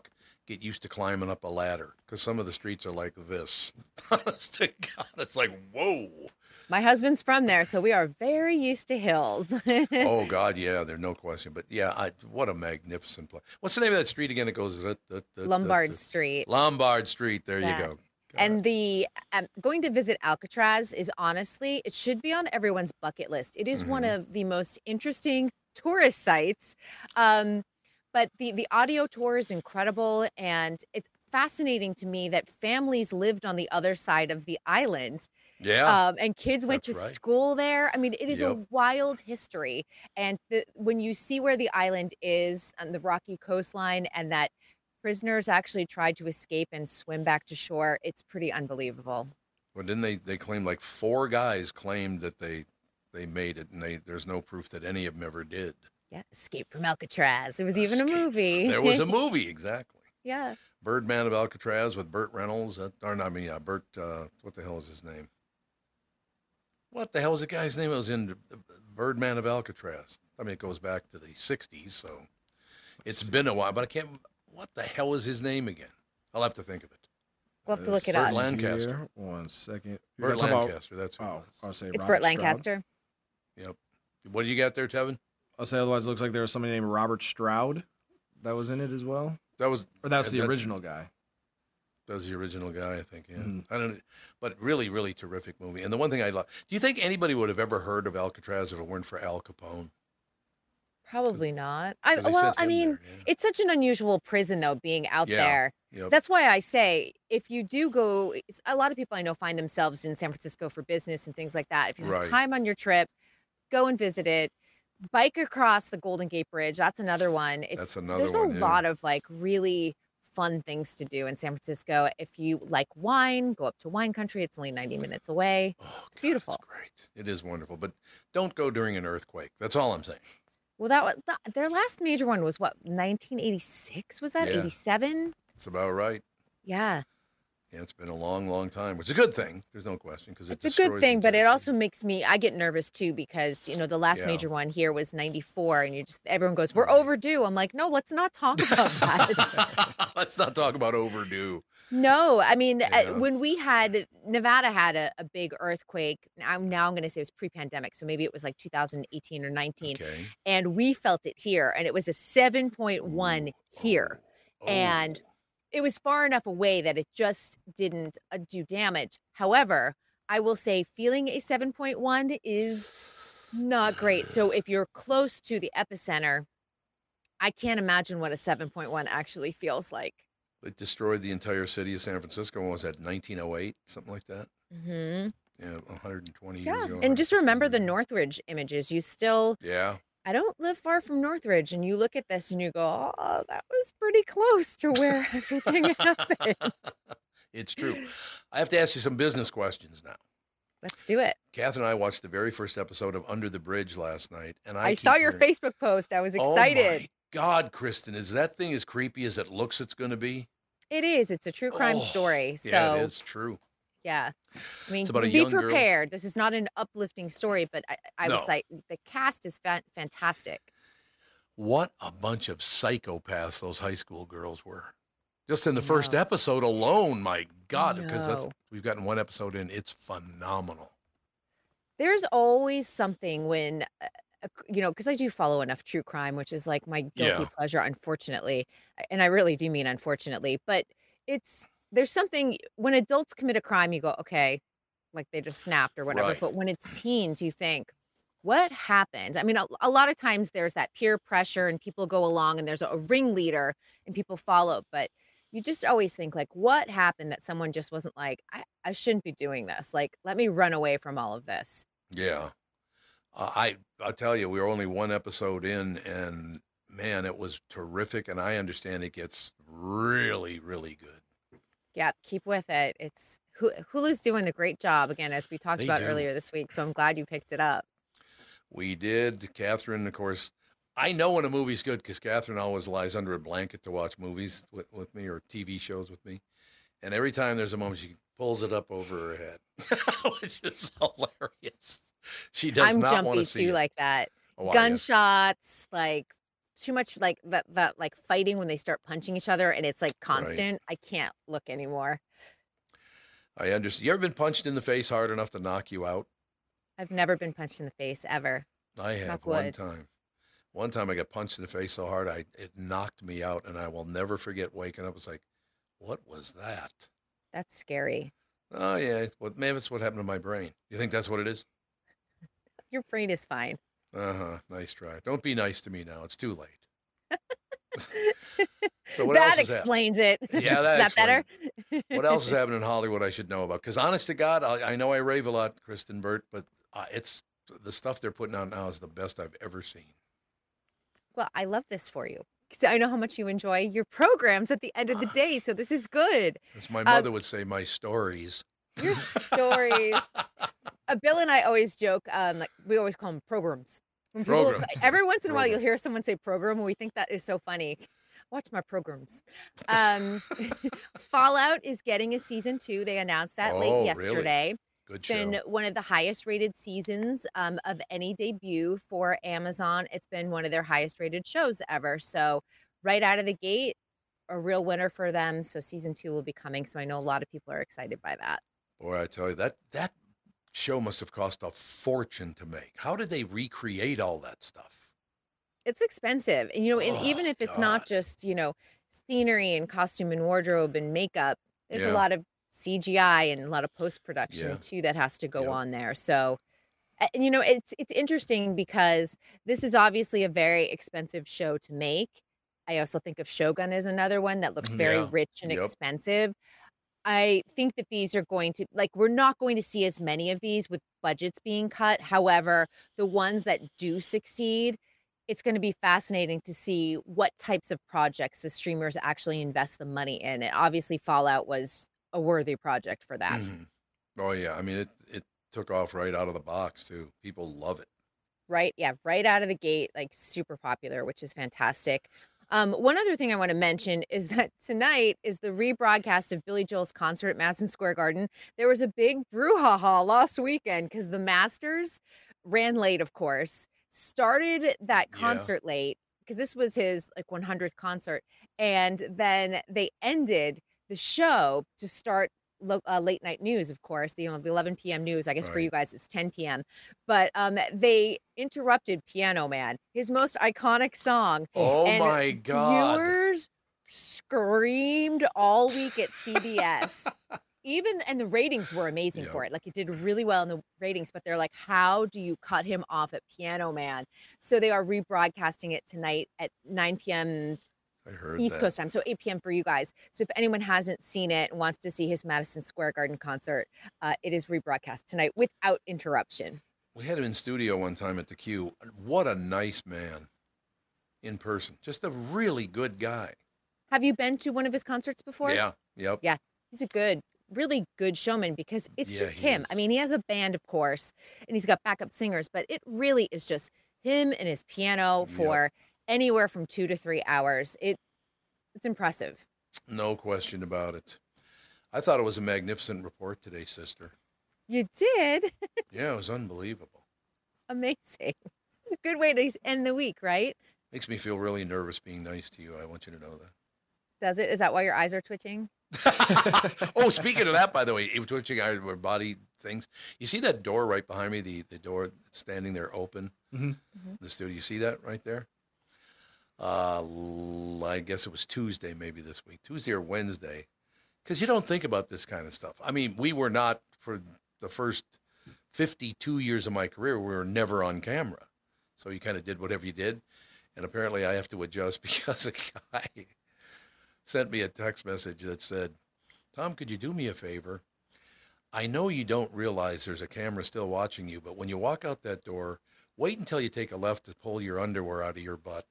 Speaker 3: get used to climbing up a ladder because some of the streets are like this. Honest to God, it's like, whoa.
Speaker 21: My husband's from there, so we are very used to hills.
Speaker 3: Oh, God, yeah, there's no question. But, yeah, I, what a magnificent place. What's the name of that street again? It goes... Uh, uh, uh,
Speaker 21: Lombard
Speaker 3: uh,
Speaker 21: Street.
Speaker 3: Lombard Street. There
Speaker 21: Yeah.
Speaker 3: you go.
Speaker 21: And the um, going to visit Alcatraz is honestly, it should be on everyone's bucket list. It is one
Speaker 3: Mhm.
Speaker 21: of the most interesting tourist sites. Um, but the, the audio tour is incredible. And it's fascinating to me that families lived on the other side of the island.
Speaker 3: Yeah,
Speaker 21: Um, and kids went to
Speaker 3: that's right.
Speaker 21: school there. I mean, it is a
Speaker 3: Yep.
Speaker 21: wild history. And the, when you see where the island is on the rocky coastline and that prisoners actually tried to escape and swim back to shore, it's pretty unbelievable.
Speaker 3: Well, didn't they, they claim like four guys claimed that they they made it, and they there's no proof that any of them ever did.
Speaker 21: Yeah, Escape from Alcatraz. It was even a movie.
Speaker 3: There was a movie, exactly.
Speaker 21: Yeah.
Speaker 3: Birdman of Alcatraz with Burt Reynolds. Uh, or not, I mean, yeah, Burt, uh, what the hell is his name? What the hell is the guy's name that was in Birdman of Alcatraz? I mean, it goes back to the sixties, so it's been a while, but I can't, what the hell is his name again? I'll have to think of it.
Speaker 21: We'll have to look it
Speaker 3: Burt
Speaker 21: up.
Speaker 3: Lancaster.
Speaker 5: Here, one second.
Speaker 3: Burt
Speaker 5: You're talking about-
Speaker 3: Lancaster, that's who it
Speaker 5: oh,
Speaker 3: was.
Speaker 5: I'll say
Speaker 21: It's
Speaker 5: Robert
Speaker 21: Burt
Speaker 5: Stroud.
Speaker 21: Lancaster.
Speaker 3: Yep. What do you got there, Tevin?
Speaker 5: I'll say otherwise it looks like there was somebody named Robert Stroud that was in it as well.
Speaker 3: That was,
Speaker 5: Or that's the
Speaker 3: that-
Speaker 5: original guy.
Speaker 3: That was the original guy, I think. Yeah,
Speaker 5: Mhm.
Speaker 3: I don't. But really, really terrific movie. And the one thing I love. Do you think anybody would have ever heard of Alcatraz if it weren't for Al Capone?
Speaker 21: Probably not. I
Speaker 3: 'cause they
Speaker 21: well,
Speaker 3: sent
Speaker 21: I
Speaker 3: him
Speaker 21: mean,
Speaker 3: there,
Speaker 21: it's such an unusual prison though, being out
Speaker 3: Yeah,
Speaker 21: there.
Speaker 3: yep.
Speaker 21: That's why I say if you do go, it's, a lot of people I know find themselves in San Francisco for business and things like that. If you have
Speaker 3: Right.
Speaker 21: time on your trip, go and visit it. Bike across the Golden Gate Bridge. That's another one. It's
Speaker 3: That's another
Speaker 21: there's
Speaker 3: one,
Speaker 21: a
Speaker 3: yeah.
Speaker 21: lot of like really fun things to do in San Francisco. If you like wine, go up to Wine Country. It's only ninety minutes away. It's beautiful.
Speaker 3: It is wonderful, but don't go during an earthquake. That's all I'm saying.
Speaker 21: Well, that was that, their last major one was what nineteen eighty-six? Was that
Speaker 3: Yeah.
Speaker 21: eighty-seven?
Speaker 3: It's about right.
Speaker 21: Yeah.
Speaker 3: Yeah, it's been a long, long time. Which is a good thing. There's no question because it
Speaker 21: It's a good
Speaker 3: destroys
Speaker 21: thing,
Speaker 3: the
Speaker 21: but it also makes me I get nervous too because you know the last
Speaker 3: Yeah.
Speaker 21: major one here was ninety-four, and you just everyone goes we're overdue. I'm like, no, let's not talk about that.
Speaker 3: Let's not talk about overdue.
Speaker 21: No, I mean uh,
Speaker 3: Yeah.
Speaker 21: when we had Nevada had a, a big earthquake. Now, now I'm going to say it was pre-pandemic, so maybe it was like two thousand eighteen or nineteen,
Speaker 3: Okay.
Speaker 21: and we felt it here, and it was a seven point one here,
Speaker 3: Oh.
Speaker 21: and it was far enough away that it just didn't uh, do damage. However, I will say feeling a seven point one is not great. So if you're close to the epicenter, I can't imagine what a seven point one actually feels like.
Speaker 3: It destroyed the entire city of San Francisco. What was that, nineteen oh eight? Something like that?
Speaker 21: hmm
Speaker 3: Yeah, one hundred twenty
Speaker 21: Yeah.
Speaker 3: years ago.
Speaker 21: And just remember the Northridge images. You still,
Speaker 3: Yeah.
Speaker 21: I don't live far from Northridge, and you look at this and you go, oh, that was pretty close to where everything happened.
Speaker 3: It's true. I have to ask you some business questions now.
Speaker 21: Let's do it.
Speaker 3: Catherine and I watched the very first episode of Under the Bridge last night, and I,
Speaker 21: I,
Speaker 3: keep
Speaker 21: saw your
Speaker 3: hearing-
Speaker 21: Facebook post. I was
Speaker 3: Oh
Speaker 21: excited.
Speaker 3: my God, Kristen, is that thing as creepy as it looks it's going to be?
Speaker 21: It is. It's a true crime
Speaker 3: Oh,
Speaker 21: story. So
Speaker 3: yeah, it is true.
Speaker 21: yeah. I mean,
Speaker 3: It's about a
Speaker 21: be
Speaker 3: young girl-
Speaker 21: prepared. This is not an uplifting story, but I, I
Speaker 3: No.
Speaker 21: was like, the cast is fa- fantastic.
Speaker 3: What a bunch of psychopaths those high school girls were. Just in the first episode alone, my God, because that's
Speaker 21: know.
Speaker 3: we've gotten one episode in, it's phenomenal.
Speaker 21: There's always something when, uh, uh, you know, because I do follow enough true crime, which is like my guilty
Speaker 3: Yeah.
Speaker 21: pleasure, unfortunately. And I really do mean unfortunately, but it's, there's something when adults commit a crime, you go, okay, like they just snapped or whatever.
Speaker 3: Right.
Speaker 21: But when it's teens, you think, what happened? I mean, a, a lot of times there's that peer pressure and people go along and there's a, a ringleader and people follow. But you just always think, like, what happened that someone just wasn't like, I, I shouldn't be doing this. Like, let me run away from all of this.
Speaker 3: Yeah. Uh, I I'll tell you, we were only one episode in, and man, it was terrific. And I understand it gets really, really good.
Speaker 21: Yeah, keep with it. It's Hu- Hulu's doing the great job again, as we talked
Speaker 3: They
Speaker 21: about
Speaker 3: do.
Speaker 21: earlier this week. So I'm glad you picked it up.
Speaker 3: We did. Catherine, of course, I know when a movie's good because Catherine always lies under a blanket to watch movies with, with me or T V shows with me. And every time there's a moment, she pulls it up over her head, which is hilarious. She does
Speaker 21: I'm
Speaker 3: not want
Speaker 21: jumpy
Speaker 3: to see
Speaker 21: too,
Speaker 3: it.
Speaker 21: like that.
Speaker 3: Oh, are ya?
Speaker 21: Gunshots, like too much like that, that like fighting when they start punching each other and it's like constant. I can't look anymore.
Speaker 3: I understand. You ever been punched in the face hard enough to knock you out?
Speaker 21: I've never been punched in the face ever.
Speaker 3: I have
Speaker 21: Knock
Speaker 3: one
Speaker 21: wood.
Speaker 3: time. One time I got punched in the face so hard, I it knocked me out, and I will never forget waking up. I was like, what was that?
Speaker 21: That's scary.
Speaker 3: Oh, yeah. Well, maybe it's what happened to my brain. You think that's what it is?
Speaker 21: Your brain is fine.
Speaker 3: Uh-huh. Nice try. Don't be nice to me now. It's too late. So what
Speaker 21: that
Speaker 3: else is
Speaker 21: explains it.
Speaker 3: Yeah, that
Speaker 21: Is that better?
Speaker 3: What else is happening in Hollywood I should know about? Because honest to God, I, I know I rave a lot, Kristen Burt, but uh, it's the stuff they're putting out now is the best I've ever seen.
Speaker 21: Well, I love this for you because I know how much you enjoy your programs at the end of the day. So this is good.
Speaker 3: As my
Speaker 21: Um,
Speaker 3: mother would say, my stories.
Speaker 21: Your stories. uh, Bill and I always joke, um, like we always call them programs. When people,
Speaker 3: Programs.
Speaker 21: every once in a while,
Speaker 3: Program.
Speaker 21: you'll hear someone say program, and we think that is so funny. Watch my programs. Um, Fallout is getting a season two. They announced that
Speaker 3: Oh,
Speaker 21: late
Speaker 3: really?
Speaker 21: yesterday.
Speaker 3: Good
Speaker 21: It's been
Speaker 3: show.
Speaker 21: one of the highest rated seasons um, of any debut for Amazon. It's been one of their highest rated shows ever. So right out of the gate, a real winner for them. So season two will be coming. So I know a lot of people are excited by that.
Speaker 3: Boy, I tell you, that that show must have cost a fortune to make. How did they recreate all that stuff?
Speaker 21: It's expensive. And, you know, and
Speaker 3: Oh,
Speaker 21: even if it's not just, you know, scenery and costume and wardrobe and makeup, there's
Speaker 3: Yeah.
Speaker 21: a lot of C G I and a lot of post-production
Speaker 3: Yeah.
Speaker 21: too that has to go
Speaker 3: Yep.
Speaker 21: on there. So, a- and you know, it's it's interesting because this is obviously a very expensive show to make. I also think of Shogun as another one that looks very
Speaker 3: Yeah.
Speaker 21: rich and
Speaker 3: Yep.
Speaker 21: expensive. I think that these are going to like we're not going to see as many of these with budgets being cut. However, the ones that do succeed, it's going to be fascinating to see what types of projects the streamers actually invest the money in. And obviously Fallout was a worthy project for that.
Speaker 3: Mhm. Oh, yeah. I mean, it, it took off right out of the box, too. People love it.
Speaker 21: Right? Yeah, right out of the gate, like super popular, which is fantastic. Um, one other thing I want to mention is that tonight is the rebroadcast of Billy Joel's concert at Madison Square Garden. There was a big brouhaha last weekend because the Masters ran late, of course, started that
Speaker 1: Yeah.
Speaker 21: concert late because this was his like one hundredth concert, and then they ended the show to start lo- uh, late night news, of course, the, you know, the eleven p.m. news. I guess for
Speaker 1: Right.
Speaker 21: you guys it's ten p.m. But um, they interrupted Piano Man, his most iconic song.
Speaker 3: Oh
Speaker 21: and
Speaker 3: my God.
Speaker 21: Viewers screamed all week at C B S. Even and the ratings were amazing for it. Like it did really well in the ratings, but they're like, how do you cut him off at Piano Man? So they are rebroadcasting it tonight at nine p.m.
Speaker 3: I heard
Speaker 21: East
Speaker 3: that.
Speaker 21: Coast time, so eight p.m. for you guys. So if anyone hasn't seen it and wants to see his Madison Square Garden concert, uh, it is rebroadcast tonight without interruption.
Speaker 3: We had him in studio one time at the Q. What a nice man in person. Just a really good guy.
Speaker 21: Have you been to one of his concerts before?
Speaker 3: Yeah. Yep.
Speaker 21: Yeah, he's a good, really good showman because it's
Speaker 3: Yeah,
Speaker 21: just
Speaker 3: he
Speaker 21: him. I mean, he has a band, of course, and he's got backup singers, but it really is just him and his piano for anywhere from two to three hours. It it's impressive.
Speaker 3: No question about it. I thought it was a magnificent report today, sister.
Speaker 21: You did.
Speaker 3: Yeah, it was unbelievable.
Speaker 21: Amazing. Good way to end the week, right?
Speaker 3: Makes me feel really nervous being nice to you. I want you to know that.
Speaker 21: Does it? Is that why your eyes are twitching?
Speaker 3: Oh, speaking of that, by the way, it was twitching our our body things. You see that door right behind me, the, the door standing there open?
Speaker 5: Mhm.
Speaker 3: The studio. You see that right there? Uh, l- I guess it was Tuesday maybe this week, Tuesday or Wednesday, because you don't think about this kind of stuff. I mean, we were not, for the first fifty-two years of my career, we were never on camera. So you kind of did whatever you did. And apparently I have to adjust because a guy sent me a text message that said, Tom, could you do me a favor? I know you don't realize there's a camera still watching you, but when you walk out that door, wait until you take a left to pull your underwear out of your butt.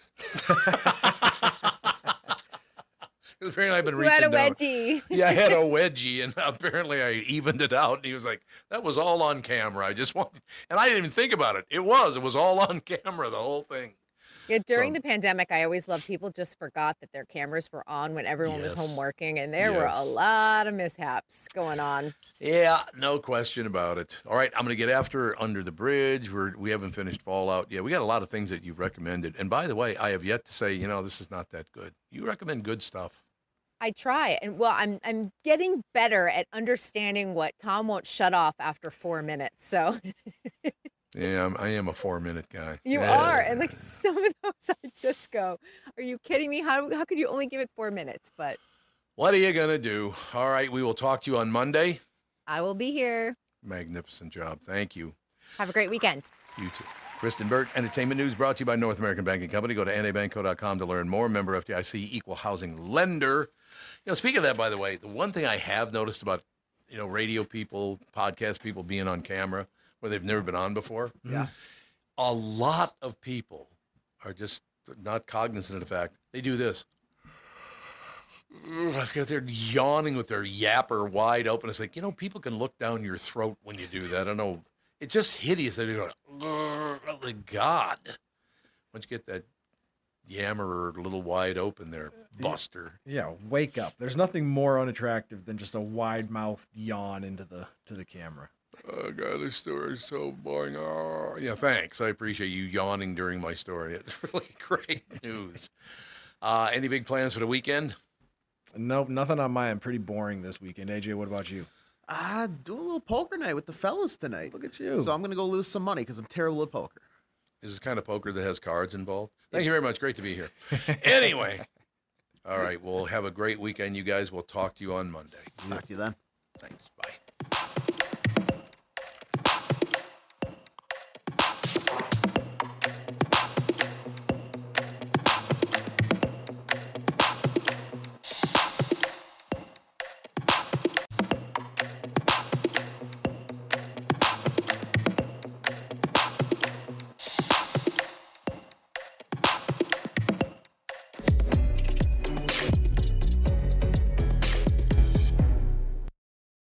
Speaker 3: Because apparently I've been
Speaker 21: You
Speaker 3: reaching
Speaker 21: had a
Speaker 3: down.
Speaker 21: wedgie.
Speaker 3: Yeah, I had a wedgie, and apparently I evened it out. And he was like, that was all on camera. I just want, and I didn't even think about it. It was. It was all on camera, the whole thing.
Speaker 21: Yeah, during
Speaker 3: So-
Speaker 21: the pandemic, I always loved people just forgot that their cameras were on when everyone was
Speaker 3: Yes.
Speaker 21: home working, and there were a
Speaker 3: Yes.
Speaker 21: lot of mishaps going on.
Speaker 3: Yeah, no question about it. All right, I'm going to get after Under the Bridge. We're, we haven't finished Fallout. Yeah, we got a lot of things that you've recommended. And by the way, I have yet to say, you know, this is not that good. You recommend good stuff.
Speaker 21: I try, and well, I'm I'm getting better at understanding what Tom won't shut off after four minutes. So
Speaker 3: Yeah, I'm, I am a four-minute guy.
Speaker 21: you
Speaker 3: Yeah.
Speaker 21: are, and like some of those, I just go, "Are you kidding me? How how could you only give it four minutes?" But
Speaker 3: What are you going to do? All right, we will talk to you on Monday.
Speaker 21: I will be here.
Speaker 3: Magnificent job. Thank you.
Speaker 21: Have a great weekend.
Speaker 3: You too. Kristen Burt, Entertainment News brought to you by North American Banking Company. Go to N A banco dot com to learn more. Member F D I C, equal housing lender. You know, speaking of that, by the way, the one thing I have noticed about, you know, radio people, podcast people being on camera where they've never been on before.
Speaker 4: Yeah.
Speaker 3: A lot of people are just not cognizant of the fact they do this. They're yawning with their yapper wide open. It's like, you know, people can look down your throat when you do that. I don't know. It's just hideous. They're going, oh, my God. Once you get that yammer a little wide open there, Buster.
Speaker 5: Yeah, wake up. There's nothing more unattractive than just a wide mouth yawn into the to the camera.
Speaker 3: Oh, God, this story is so boring. Oh, yeah, thanks. I appreciate you yawning during my story. It's really great news. Uh, any big plans for the weekend?
Speaker 5: Nope, nothing on my end. Pretty boring this weekend. A J, what about you?
Speaker 4: Uh, do a little poker night with the fellas tonight.
Speaker 5: Look at you.
Speaker 4: So I'm going to go lose some money because I'm terrible at poker.
Speaker 3: Is this kind of poker that has cards involved? Thank you very much. Great to be here. Anyway, all right, well, have a great weekend, you guys. We'll talk to you on Monday.
Speaker 4: Talk to you then.
Speaker 3: Thanks. Bye.